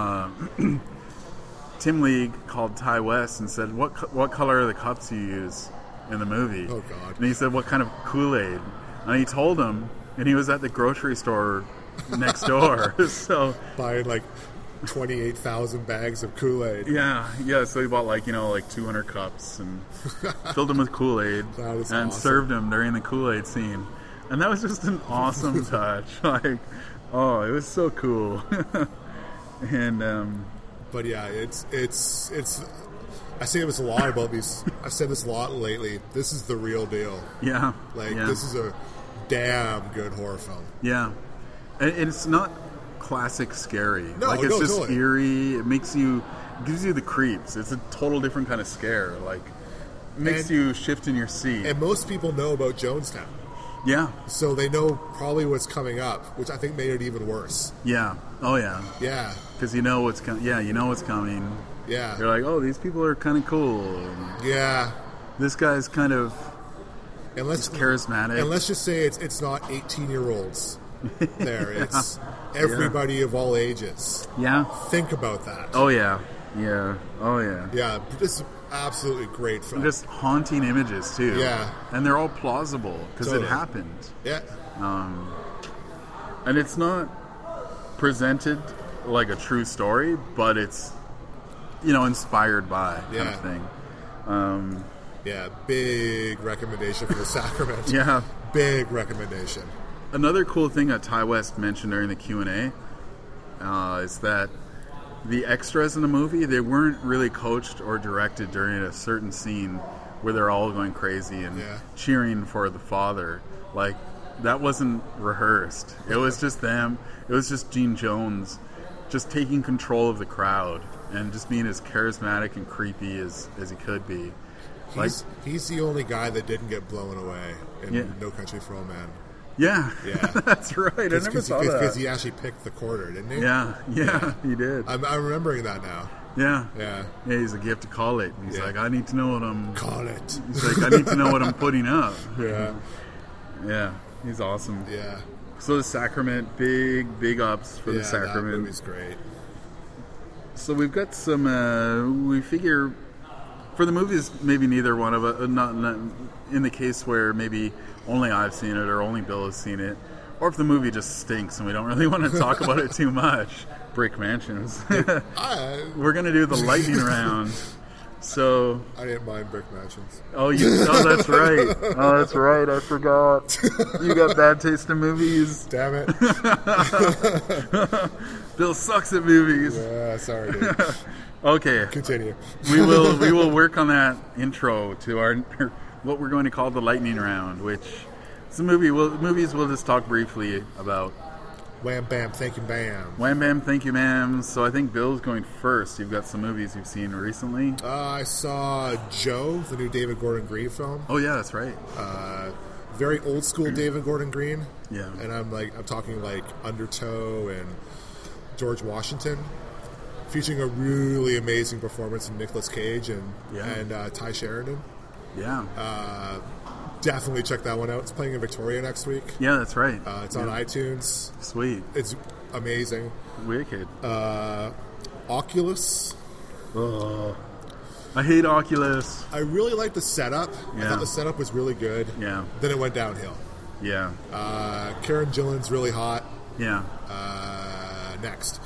Tim League called Ty West and said, what color are the cups you use in the movie? Oh, God. And he said, what kind of Kool-Aid? And he told him, and he was at the grocery store next door. So buying like 28,000 bags of Kool-Aid. Yeah. So he bought like 200 cups and filled them with Kool-Aid and awesome. Served them during the Kool-Aid scene. And that was just an awesome touch. Like, oh, it was so cool. And but yeah, it's I say this a lot about these. I've said this a lot lately. This is the real deal. Yeah. This is a damn good horror film. Yeah. And it's not classic scary. No, it's just totally. eerie. It gives you the creeps. It's a total different kind of scare. Like, it makes you shift in your seat. And most people know about Jonestown. Yeah. So they know probably what's coming up, which I think made it even worse. Yeah. Oh, yeah. Yeah. Because you know what's coming. Yeah, you know what's coming. Yeah. You're like, oh, these people are kind of cool. Yeah. This guy's kind of charismatic. And let's just say it's not 18-year-olds there. It's everybody of all ages. Yeah. Think about that. Oh, yeah. Yeah. Oh, yeah. Yeah. This is absolutely great film. And just haunting images, too. Yeah. And they're all plausible because it happened. Yeah. And it's not presented like a true story, but it's, inspired by kind of thing. Yeah, big recommendation for The Sacrament. Yeah. Big recommendation. Another cool thing that Ty West mentioned during the Q&A is that the extras in the movie, they weren't really coached or directed during a certain scene where they're all going crazy and cheering for the father. Like, that wasn't rehearsed. It was just them. It was just Gene Jones just taking control of the crowd and just being as charismatic and creepy as he could be. He's the only guy that didn't get blown away in No Country for Old Men. Yeah, that's right. I never saw that. Because he actually picked the quarter, didn't he? Yeah, he did. I'm remembering that now. Yeah. He's like, you have to call it. He's like, I need to know what I'm... Call it. He's like, I need to know what I'm putting up. Yeah. He's awesome. Yeah. So The Sacrament, big ups for The Sacrament. That movie's great. So we've got some, we figure For the movies, maybe neither one of us. Not in the case where maybe only I've seen it or only Bill has seen it, or if the movie just stinks and we don't really want to talk about it too much. Brick Mansions. We're gonna do the lightning round. So I didn't mind Brick Mansions. Oh, that's right. Oh, that's right. I forgot. You got bad taste in movies. Damn it. Bill sucks at movies. Yeah, sorry, dude. Okay. Continue. We will work on that intro to our what we're going to call the lightning round, which is a movies we'll just talk briefly about. Wham bam, thank you, bam. Wham bam, thank you, ma'am. So I think Bill's going first. You've got some movies you've seen recently. I saw Joe, the new David Gordon Green film. Oh yeah, that's right. Very old school David Gordon Green. Yeah. And I'm talking like Undertow and George Washington, featuring a really amazing performance from Nicolas Cage and Ty Sheridan. Yeah. Definitely check that one out. It's playing in Victoria next week. Yeah, that's right. It's on iTunes. Sweet. It's amazing. Wicked. Oculus. Oh, I hate Oculus. I really like the setup. Yeah. I thought the setup was really good. Yeah. Then it went downhill. Yeah. Karen Gillan's really hot. Yeah. Next.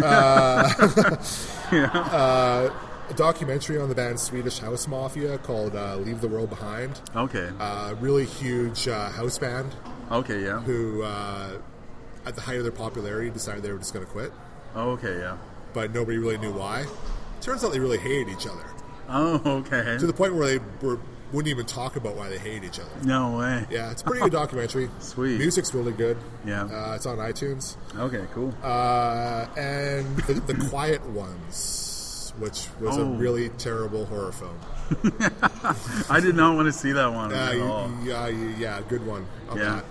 Yeah. A documentary on the band Swedish House Mafia called Leave the World Behind. Okay. Really huge house band. Okay, yeah. Who, at the height of their popularity, decided they were just going to quit. Oh, okay, yeah. But nobody really knew why. Turns out they really hated each other. Oh, okay. To the point where they wouldn't even talk about why they hate each other. No way. Yeah, it's a pretty good documentary. Sweet. Music's really good. Yeah. It's on iTunes. Okay, cool. And the Quiet Ones, which was a really terrible horror film. I did not want to see that one at all. Yeah, good one on that.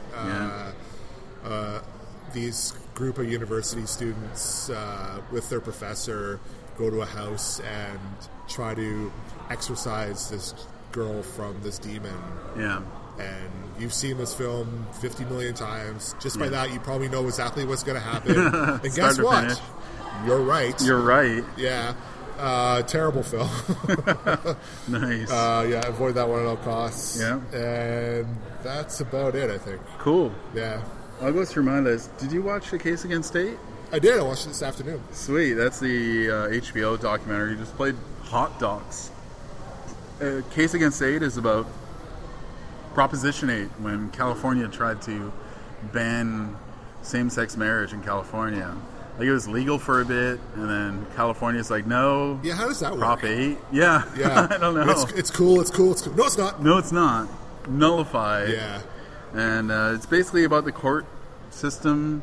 These group of university students with their professor go to a house and try to exorcise this girl from this demon. Yeah. And you've seen this film 50 million times. Just by that, you probably know exactly what's going to happen. And guess what? Finish. You're right. You're right. Yeah. Terrible film. Nice. Avoid that one at all costs. Yeah. And that's about it, I think. Cool. Yeah. I'll go through my list. Did you watch The Case Against State? I did. I watched it this afternoon. Sweet. That's the HBO documentary. You just played hot dogs. Case Against State is about Proposition 8, when California tried to ban same-sex marriage in California. Like, it was legal for a bit, and then California's like, no. Yeah, how does that work? Prop 8. Yeah. I don't know. It's cool. No, it's not. No, it's not. Nullified. Yeah. And it's basically about the court system,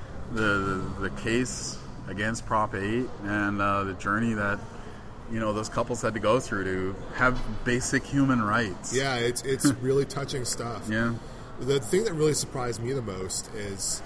the case against Prop 8, and the journey that those couples had to go through to have basic human rights. Yeah, it's really touching stuff. Yeah. The thing that really surprised me the most is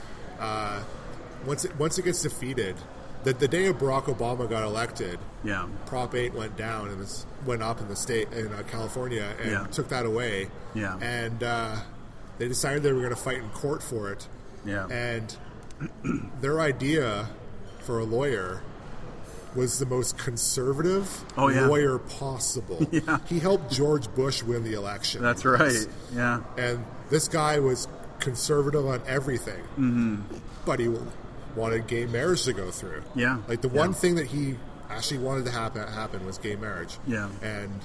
once it gets defeated, the day of Barack Obama got elected, Prop 8 went down and went up in the state in California and took that away. Yeah. And they decided they were going to fight in court for it. Yeah. And their idea for a lawyer was the most conservative lawyer possible. Yeah. He helped George Bush win the election. That's right. Yeah. And this guy was conservative on everything. Mm-hmm. But he wanted gay marriage to go through. Yeah. Like the one thing that he actually wanted to happen was gay marriage. Yeah. And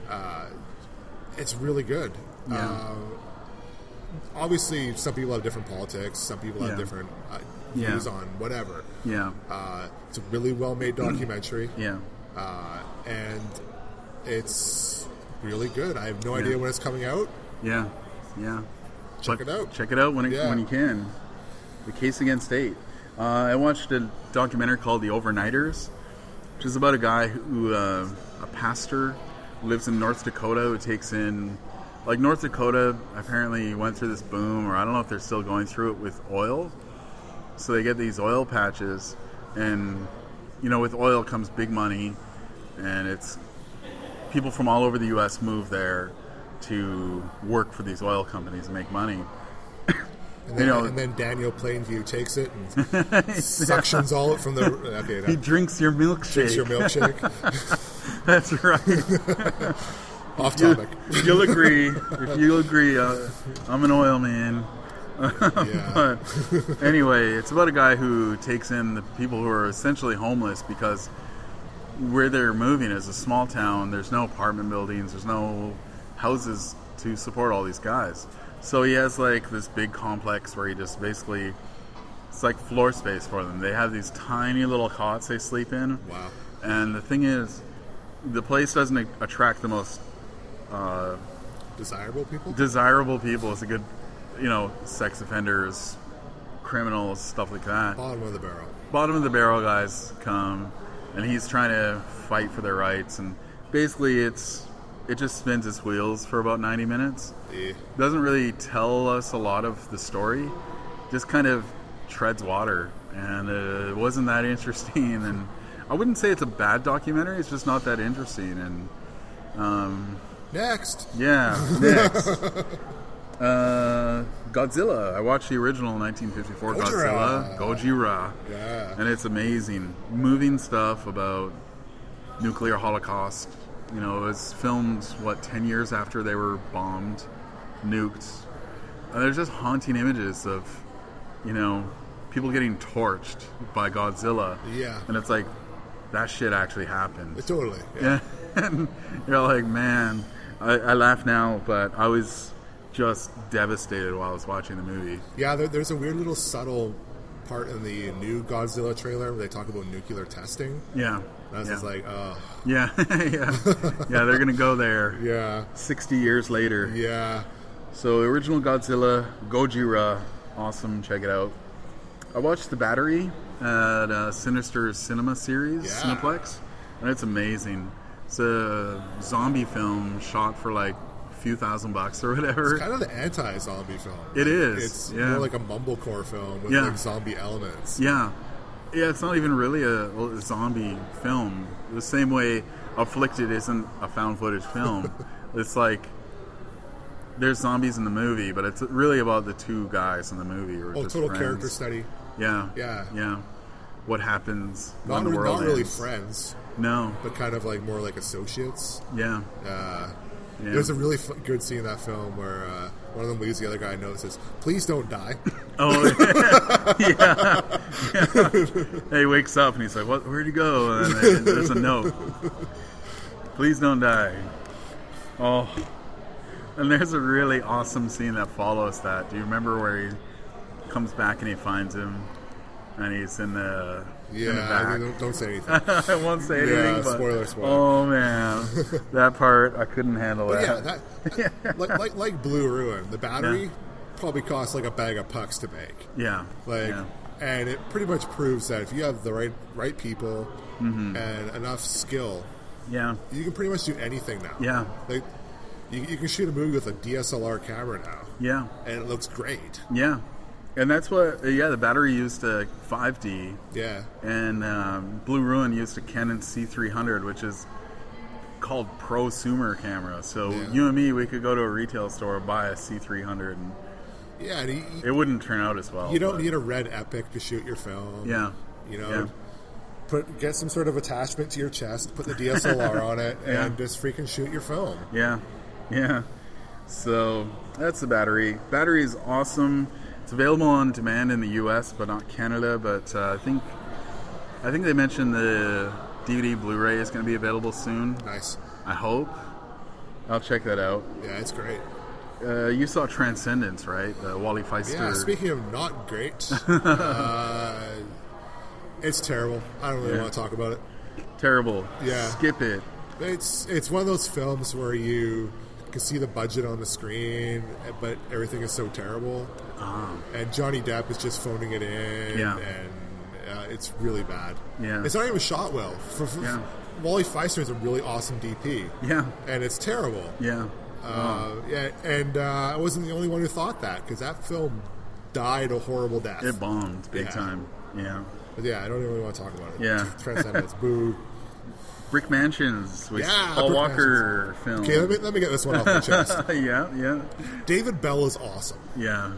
it's really good. Yeah. Obviously, some people have different politics. Some people have different views on whatever. Yeah. It's a really well-made documentary. Yeah. And it's really good. I have no idea when it's coming out. Yeah. Yeah. Check it out. Check it out when you can. The Case Against State. I watched a documentary called The Overnighters, which is about a guy who, a pastor, who lives in North Dakota, who takes in... Like, North Dakota apparently went through this boom, or I don't know if they're still going through it, with oil. So they get these oil patches, and, with oil comes big money, and it's people from all over the U.S. move there to work for these oil companies and make money. And then Daniel Plainview takes it and suctions all it from the... Okay, he drinks your milkshake. That's right. Off topic. If you'll agree, I'm an oil man. But anyway, it's about a guy who takes in the people who are essentially homeless because where they're moving is a small town. There's no apartment buildings. There's no houses to support all these guys. So he has like this big complex where he just basically, it's like floor space for them. They have these tiny little cots they sleep in. Wow. And the thing is, the place doesn't attract the most desirable people. Desirable people. It's a good, sex offenders, criminals, stuff like that. Bottom of the barrel. Bottom of the barrel guys come, and he's trying to fight for their rights. And basically, it just spins its wheels for about 90 minutes. Yeah. Doesn't really tell us a lot of the story. Just kind of treads water, and it wasn't that interesting. And I wouldn't say it's a bad documentary. It's just not that interesting. And next. Yeah, next. Godzilla. I watched the original 1954 Godzilla. Gojira. Yeah. And it's amazing. Moving stuff about nuclear holocaust. It was filmed, 10 years after they were bombed, nuked. And there's just haunting images of, people getting torched by Godzilla. Yeah. And it's like, that shit actually happened. Totally. Yeah. And you're like, man, I laugh now, but I was just devastated while I was watching the movie. Yeah, there's a weird little subtle part in the new Godzilla trailer where they talk about nuclear testing. Yeah. And I was just like, oh. Yeah, yeah. Yeah, they're going to go there. Yeah. 60 years later. Yeah. So, original Godzilla, Gojira, awesome, check it out. I watched The Battery at Sinister Cinema series, Cineplex, and it's amazing. It's a zombie film shot for like a few $1,000 or whatever. It's kind of the anti-zombie film. It is. It's more like a mumblecore film with like zombie elements. Yeah. Yeah, it's not even really a zombie film. The same way Afflicted isn't a found footage film. It's like there's zombies in the movie, but it's really about the two guys in the movie. Total friends. Character study. Yeah. Yeah. Yeah. What happens when the world ends. Not really ends. friends. No. But kind of like more like associates. Yeah. There's a really good scene in that film where one of them leaves the other guy a note that says, "Please don't die." Oh, yeah. He wakes up and he's like, "What? Where'd you go?" And there's a note. "Please don't die." Oh. And there's a really awesome scene that follows that. Do you remember where he comes back and he finds him and he's in the don't say anything. I won't say anything. But, spoiler. Oh man, that part I couldn't handle. That. like Blue Ruin, the battery probably costs like a bag of pucks to make. Yeah, and it pretty much proves that if you have the right people mm-hmm. and enough skill, you can pretty much do anything now. Yeah, like you can shoot a movie with a DSLR camera now. Yeah, and it looks great. Yeah. And that's what, the battery used a 5D. Yeah. And Blue Ruin used a Canon C300, which is called prosumer camera. So you and me, we could go to a retail store, buy a C300, and it wouldn't turn out as well. You don't need a Red Epic to shoot your film. Yeah. Get some sort of attachment to your chest, put the DSLR on it, and just freaking shoot your film. Yeah. Yeah. So that's the battery. Battery is awesome. It's available on demand in the U.S., but not Canada. But I think they mentioned the DVD Blu-ray is going to be available soon. Nice. I hope. I'll check that out. Yeah, it's great. You saw Transcendence, right? The Wally Pfister. Yeah, speaking of not great, it's terrible. I don't really want to talk about it. Terrible. Yeah. Skip it. It's one of those films where you can see the budget on the screen, but everything is so terrible. And Johnny Depp is just phoning it in, and it's really bad. Yeah. It's not even shot well. Wally Pfister is a really awesome DP. Yeah. And it's terrible. Yeah. And I wasn't the only one who thought that, because that film died a horrible death. It bombed big time. Yeah. But I don't even want to talk about it. Yeah. Transcendence. Boo. Brick Mansions, which Paul Walker film. Okay, let me get this one off my chest. Yeah. David Bell is awesome. Yeah.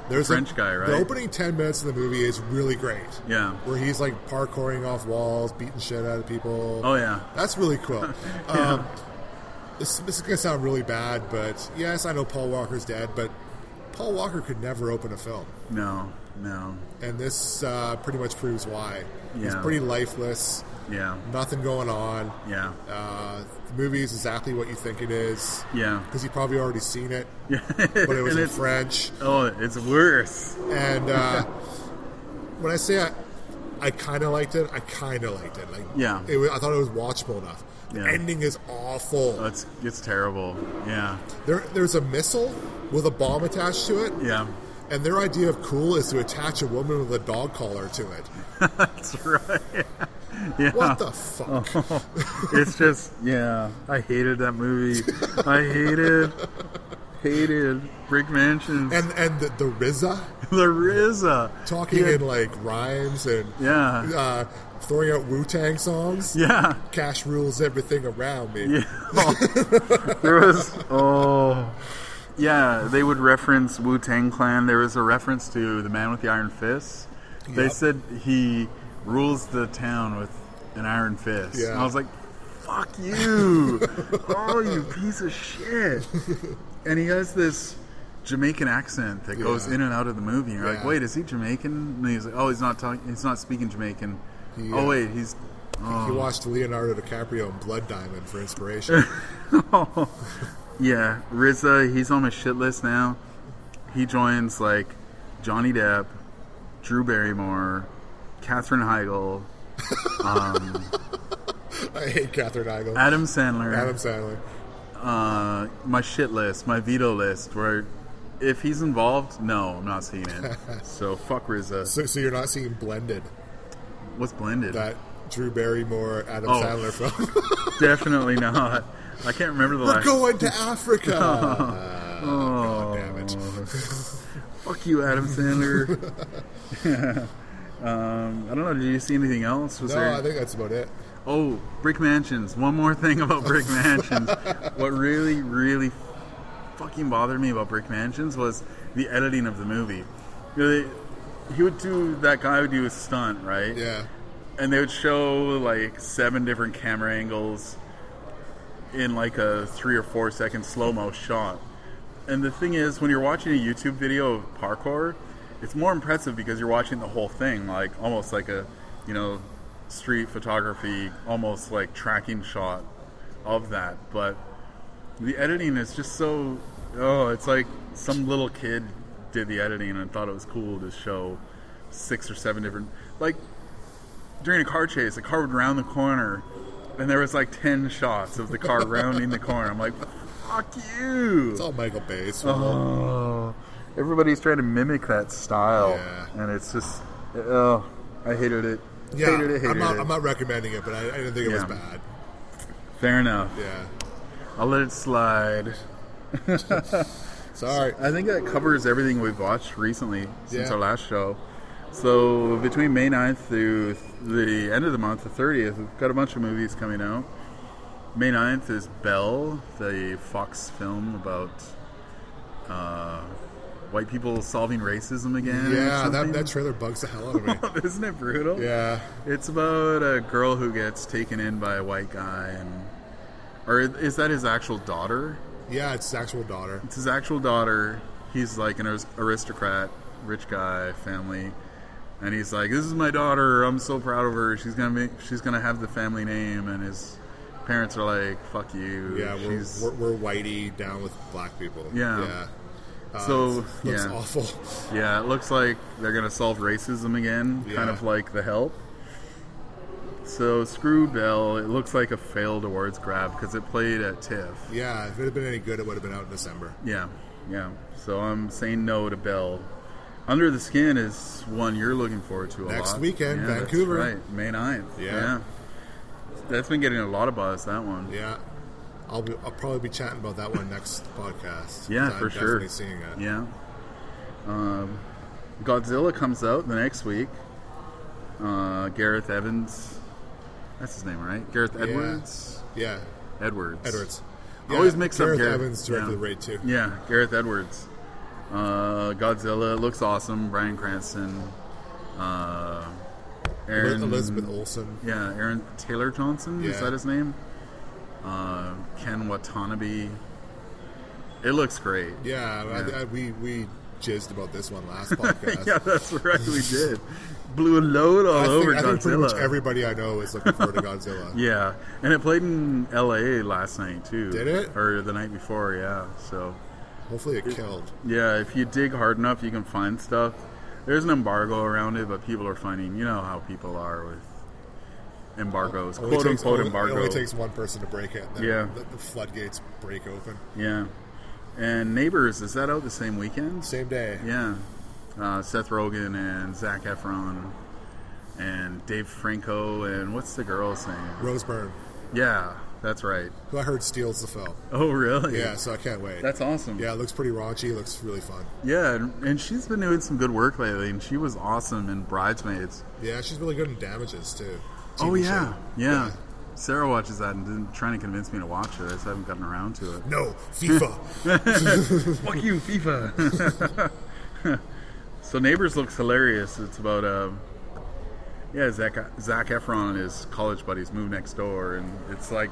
There's French guy, right? The opening 10 minutes of the movie is really great. Yeah. Where he's like parkouring off walls, beating shit out of people. Oh, yeah. That's really cool. This is going to sound really bad, but yes, I know Paul Walker's dead, but Paul Walker could never open a film. No. And this pretty much proves why. Yeah. He's pretty lifeless. Yeah. Nothing going on. Yeah. The movie is exactly what you think it is. Yeah. Because you've probably already seen it. Yeah. But it was in French. Oh, it's worse. And when I say I kind of liked it, I kind of liked it. Like, yeah. I thought it was watchable enough. The ending is awful. It's terrible. Yeah. There's a missile with a bomb attached to it. Yeah. And their idea of cool is to attach a woman with a dog collar to it. That's right. Yeah. What the fuck? Oh, it's just, yeah. I hated that movie. I hated Brick Mansions. And the RZA. The RZA. Talking in like rhymes and throwing out Wu-Tang songs. Yeah. Cash rules everything around me. Yeah. There was, yeah, they would reference Wu-Tang Clan. There was a reference to the Man with the Iron Fist. Yep. They said he rules the town with an iron fist. Yeah. And I was like, fuck you. Oh, you piece of shit. And he has this Jamaican accent that goes in and out of the movie. And you're like, wait, is he Jamaican? And he's like, oh, he's not speaking Jamaican. He watched Leonardo DiCaprio in Blood Diamond for inspiration. Yeah, RZA, he's on my shit list now. He joins like Johnny Depp, Drew Barrymore, Katherine Heigl. I hate Katherine Heigl. Adam Sandler. My shit list, my veto list, where if he's involved, no, I'm not seeing it. So fuck RZA. So you're not seeing Blended? What's Blended? That Drew Barrymore, Adam Sandler film. Definitely not. I can't remember the last. We're going to Africa. God damn it! Fuck you, Adam Sandler. I don't know. Did you see anything else? I think that's about it. Oh, Brick Mansions. One more thing about Brick Mansions. What really, really fucking bothered me about Brick Mansions was the editing of the movie. That guy would do a stunt, right? Yeah. And they would show like 7 different camera angles in like a 3 or 4 second slow-mo shot. And the thing is, when you're watching a YouTube video of parkour, it's more impressive because you're watching the whole thing, like almost like a, street photography, almost like tracking shot of that. But the editing is just so, it's like some little kid did the editing and thought it was cool to show 6 or 7 different, like during a car chase, the car would round the corner and there was like 10 shots of the car rounding the corner. I'm like, fuck you. It's all Michael Bay's. Everybody's trying to mimic that style, and it's just, I hated it. Yeah, hated it. I'm not recommending it, but I didn't think it was bad. Fair enough. Yeah. I'll let it slide. Sorry. I think that covers everything we've watched recently since our last show. So between May 9th through the end of the month, the 30th, we've got a bunch of movies coming out. May 9th is Belle, the Fox film about white people solving racism again. Yeah, that trailer bugs the hell out of me. Isn't it brutal? Yeah. It's about a girl who gets taken in by a white guy, or is that his actual daughter? Yeah, it's his actual daughter. It's his actual daughter. He's like an aristocrat, rich guy, family. And he's like, "This is my daughter. I'm so proud of her. She's gonna have the family name." And his parents are like, "Fuck you." Yeah, we're whitey down with black people. Yeah. So it looks awful. Yeah, it looks like they're gonna solve racism again, kind of like The Help. So screw Belle. It looks like a failed awards grab because it played at TIFF. Yeah, if it had been any good, it would have been out in December. Yeah. So I'm saying no to Belle. Under the Skin is one you're looking forward to a lot. Next weekend, Vancouver. That's right, May 9th. Yeah. That's been getting a lot of buzz, that one. Yeah. I'll probably be chatting about that one next podcast. Yeah, for sure. Definitely seeing it. Yeah. Godzilla comes out the next week. Gareth Evans. That's his name, right? Gareth Edwards? Yeah. Edwards. Yeah, always mix up Gareth Evans directed the Raid 2. Yeah, Gareth Edwards. Godzilla looks awesome. Bryan Cranston. Elizabeth Olsen. Yeah, Aaron Taylor Johnson. Yeah. Is that his name? Ken Watanabe. It looks great. Yeah. We jizzed about this one last podcast. Yeah, that's right. We did. Blew a load all over Godzilla. I think pretty much everybody I know is looking forward to Godzilla. Yeah, and it played in L.A. last night too. Did it? Or the night before? Yeah. So hopefully it killed. Yeah, if you dig hard enough, you can find stuff. There's an embargo around it, but people are finding. You know how people are with embargoes, quote unquote embargo. It only takes one person to break it. And then the floodgates break open. Yeah. And Neighbors, is that out the same weekend? Same day. Yeah. Seth Rogen and Zac Efron and Dave Franco and what's the girl's name? Rose Byrne. Yeah, that's right. Who I heard steals the film. Oh, really? Yeah, so I can't wait. That's awesome. Yeah, it looks pretty raunchy. It looks really fun. Yeah, and she's been doing some good work lately, and she was awesome in Bridesmaids. Yeah, she's really good in Damages, too. TV show. Yeah. Sarah watches that and trying to convince me to watch it. I just haven't gotten around to it. No, FIFA. Fuck you, FIFA. So Neighbors looks hilarious. It's about Zac Efron and his college buddies move next door, and it's like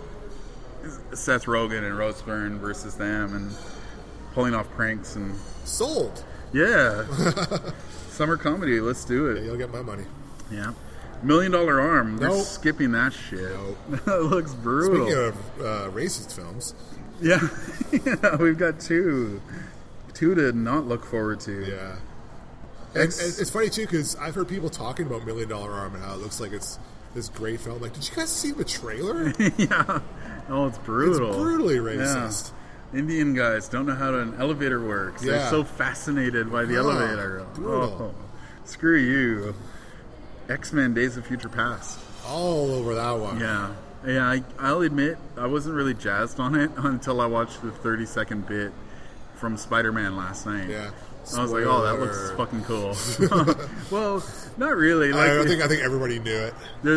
Seth Rogen and Rose Byrne versus them, and pulling off pranks and sold. Yeah, summer comedy. Let's do it. Yeah, you'll get my money. Yeah. $1 Million Arm. Nope. We're skipping that shit. Nope. It looks brutal. Speaking of racist films. Yeah. We've got two to not look forward to. Yeah. And it's funny, too, because I've heard people talking about $1 Million Arm and how it looks like it's this great film. Like, did you guys see the trailer? Yeah. Oh, it's brutal. It's brutally racist. Yeah. Indian guys don't know how an elevator works. Yeah. They're so fascinated by the elevator. Brutal. Oh, screw you. X-Men Days of Future Past. All over that one. Yeah. Yeah, I'll admit, I wasn't really jazzed on it until I watched the 30-second bit from Spider-Man last night. Yeah. I was like, oh, that looks fucking cool. Well, not really. Like, I think everybody knew it.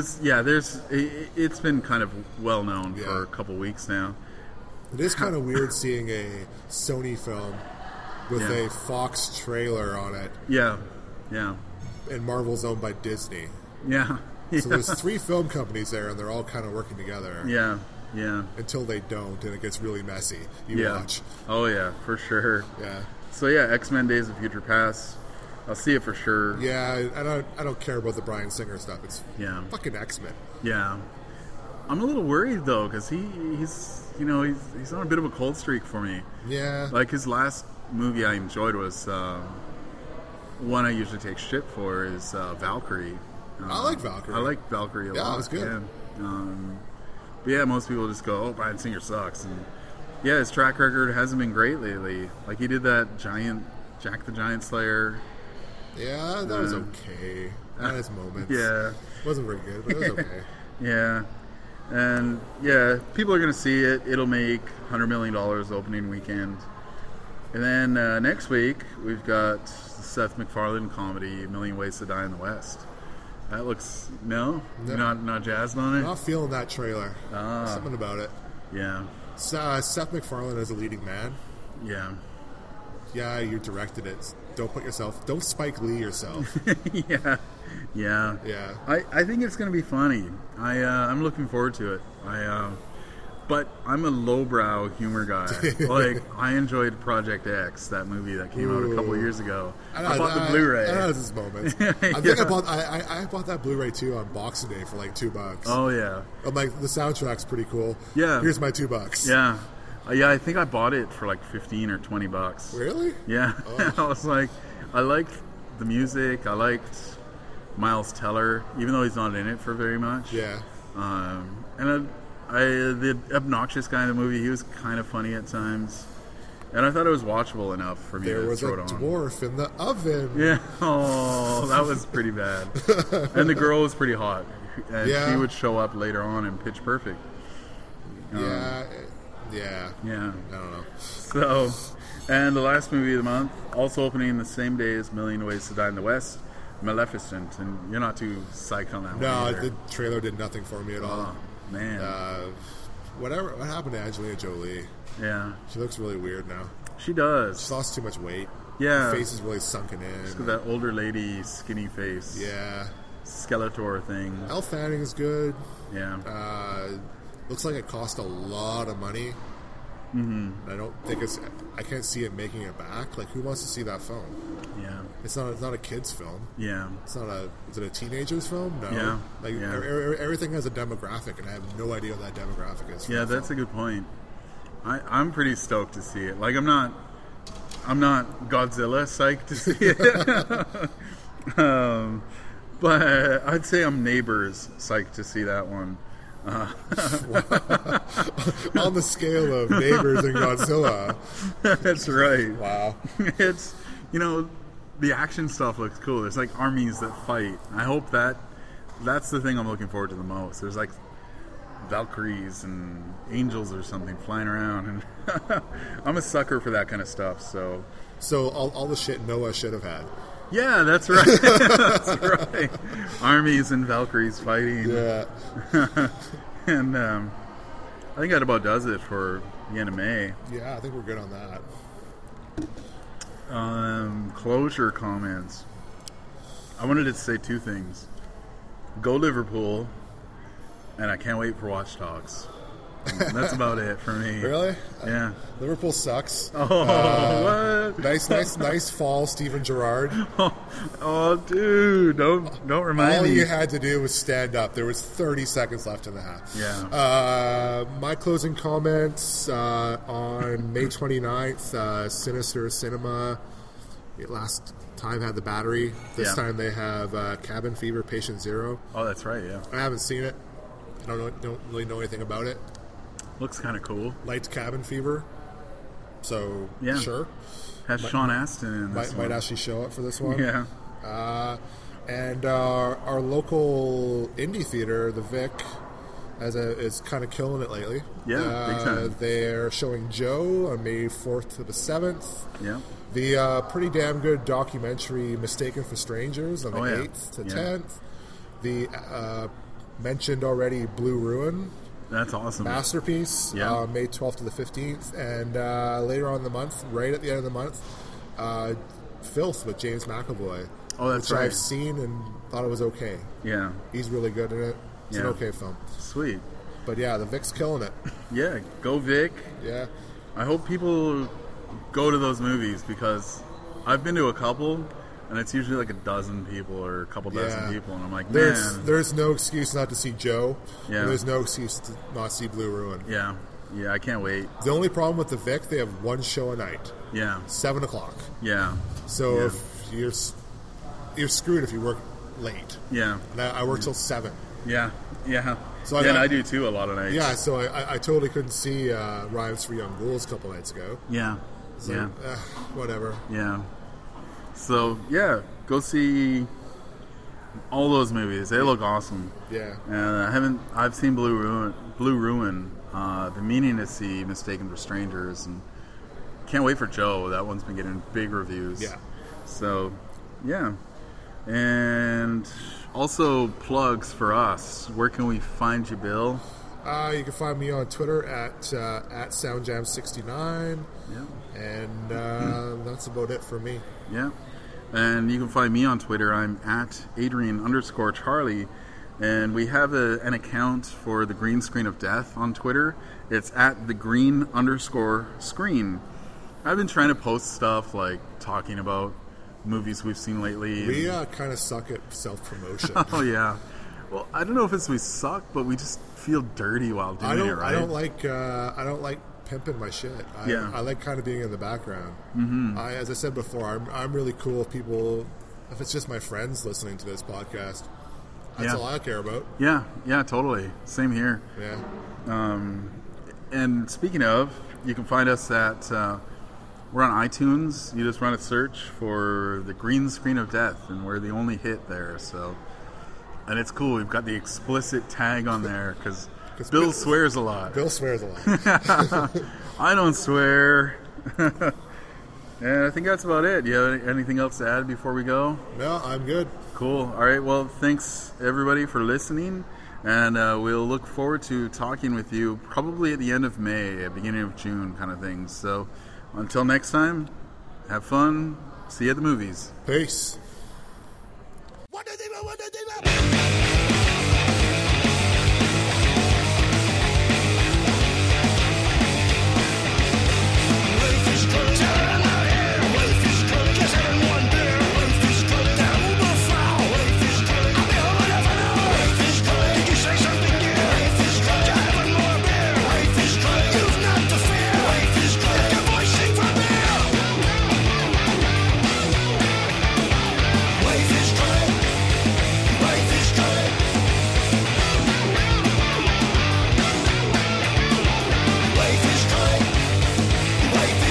It's been kind of well known for a couple weeks now. It is kind of weird seeing a Sony film with a Fox trailer on it. Yeah, yeah. And Marvel's owned by Disney. Yeah. So there's 3 film companies there, and they're all kind of working together. Yeah, yeah. Until they don't, and it gets really messy. You watch. Oh, yeah, for sure. Yeah. So, yeah, X-Men Days of Future Past. I'll see it for sure. Yeah, I don't care about the Bryan Singer stuff. It's fucking X-Men. Yeah. I'm a little worried, though, because he's on a bit of a cold streak for me. Yeah. Like, his last movie I enjoyed was... one I usually take shit for is Valkyrie. I like Valkyrie. I like Valkyrie a lot. Yeah, it was good. But yeah, most people just go, "Oh, Bryan Singer sucks." And yeah, his track record hasn't been great lately. Like he did that Jack the Giant Slayer. Yeah, that was okay. Had its moments. Yeah, it wasn't very good, but it was okay. Yeah, and yeah, people are gonna see it. It'll make $100 million opening weekend. And then next week we've got Seth MacFarlane comedy, A Million Ways to Die in the West. That looks You're not jazzed on it. Not feeling that trailer. Something about it. Yeah. Seth MacFarlane is a leading man. Yeah. Yeah, you directed it. Don't Spike Lee yourself. Yeah. I think it's going to be funny. I'm looking forward to it. But I'm a lowbrow humor guy. Like, I enjoyed Project X, that movie that came out a couple years ago. I bought the Blu-ray. That has its moments. I think I bought that Blu-ray too on Boxing Day for like $2. Oh yeah. I'm like, the soundtrack's pretty cool. Yeah. Here's my $2. Yeah. Yeah, I think I bought it for like $15 or $20. Really? Yeah. Oh. I was like, I liked the music. I liked Miles Teller, even though he's not in it for very much. Yeah. And the obnoxious guy in the movie, he was kind of funny at times. And I thought it was watchable enough for me to throw it on. There was a dwarf in the oven. Yeah. Oh, that was pretty bad. And the girl was pretty hot. And she would show up later on in Pitch Perfect. Yeah. Yeah. I don't know. So, and the last movie of the month, also opening the same day as Million Ways to Die in the West, Maleficent. And you're not too psyched on that one. No, the trailer did nothing for me at all. Man. What happened to Angelina Jolie? Yeah. She looks really weird now. She does. She's lost too much weight. Yeah. Her face is really sunken in. She's got that older lady skinny face. Yeah. Skeletor thing. Elle Fanning is good. Yeah. Looks like it cost a lot of money. Mm-hmm. I don't think I can't see it making it back. Like, who wants to see that film? Yeah. It's not a kid's film. Yeah. Is it a teenager's film? No. Yeah. Like, yeah. Everything has a demographic, and I have no idea what that demographic is. Yeah, that's a good point. I'm pretty stoked to see it. Like, I'm not Godzilla psyched to see it. But I'd say I'm Neighbors psyched to see that one. On the scale of Neighbors and Godzilla. That's right. Wow. It's, the action stuff looks cool. There's like armies that fight. I hope that's the thing I'm looking forward to the most. There's like Valkyries and angels or something flying around, and I'm a sucker for that kind of stuff. So all the shit Noah should have had. Yeah, that's right. That's right. Armies and Valkyries fighting. Yeah. And I think that about does it for the anime. Yeah, I think we're good on that. Closure comments. I wanted to say two things. Go Liverpool, and I can't wait for Watch Dogs. That's about it for me. Really? Yeah. Liverpool sucks. Oh, what? Nice fall, Steven Gerrard. Oh, dude, don't remind me. All you had to do was stand up. There was 30 seconds left in the half. Yeah. My closing comments on May 29th, Sinister Cinema. Last time had the Battery. This time they have Cabin Fever, Patient Zero. Oh, that's right. Yeah. I haven't seen it. I don't really know anything about it. Looks kind of cool. Liked Cabin Fever, so sure. Has Sean Astin in this might actually show up for this one. Yeah. And our local indie theater, the Vic, is kind of killing it lately. Yeah, big time. They're showing Joe on May 4th to the 7th. Yeah. The pretty damn good documentary Mistaken for Strangers on the 8th to 10th. The mentioned already Blue Ruin. That's awesome. Masterpiece, May 12th to the 15th. And later on in the month, right at the end of the month, Filth with James McAvoy. Oh, that's which right. I've seen and thought it was okay. Yeah. He's really good in it. It's an okay film. Sweet. But yeah, the Vic's killing it. Yeah, go Vic. Yeah. I hope people go to those movies because I've been to a couple and it's usually like a dozen people or a couple dozen people, and I'm like, man. There's no excuse not to see Joe. Yeah. And there's no excuse to not see Blue Ruin. Yeah. Yeah, I can't wait. The only problem with the Vic, they have one show a night. Yeah. 7 o'clock. Yeah. So if you're screwed if you work late. Yeah. And I work till 7. Yeah. Yeah. So and I do too a lot of nights. Yeah, so I totally couldn't see Rhymes for Young Ghouls a couple nights ago. Yeah. So, whatever. Yeah. So, go see all those movies. They look awesome. Yeah. And I've seen Blue Ruin. Been meaning to see Mistaken for Strangers, and can't wait for Joe. That one's been getting big reviews. Yeah. So, yeah. And also plugs for us. Where can we find you, Bill? You can find me on Twitter at SoundJam69. Yeah. And that's about it for me. Yeah. And you can find me on Twitter. I'm at Adrian_Charlie. And we have an account for the Green Screen of Death on Twitter. It's at the green_screen. I've been trying to post stuff like talking about movies we've seen lately. We kind of suck at self-promotion. Oh, yeah. Well, I don't know if we suck, but we just feel dirty while doing it, right? I don't like pimping my shit. I like kind of being in the background. Mm-hmm. As I said before, I'm really cool if people, if it's just my friends listening to this podcast. That's all I care about. Yeah, totally. Same here. Yeah. And speaking of, you can find us at, we're on iTunes. You just run a search for the Green Screen of Death, and we're the only hit there. So, and it's cool. We've got the explicit tag on there because Bill swears a lot. Bill swears a lot. I don't swear. And I think that's about it. Do you have anything else to add before we go? No, I'm good. Cool. All right. Well, thanks everybody for listening, and we'll look forward to talking with you probably at the end of May, beginning of June, kind of thing. So, until next time, have fun. See you at the movies. Peace.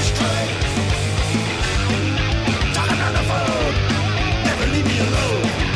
Leave me alone.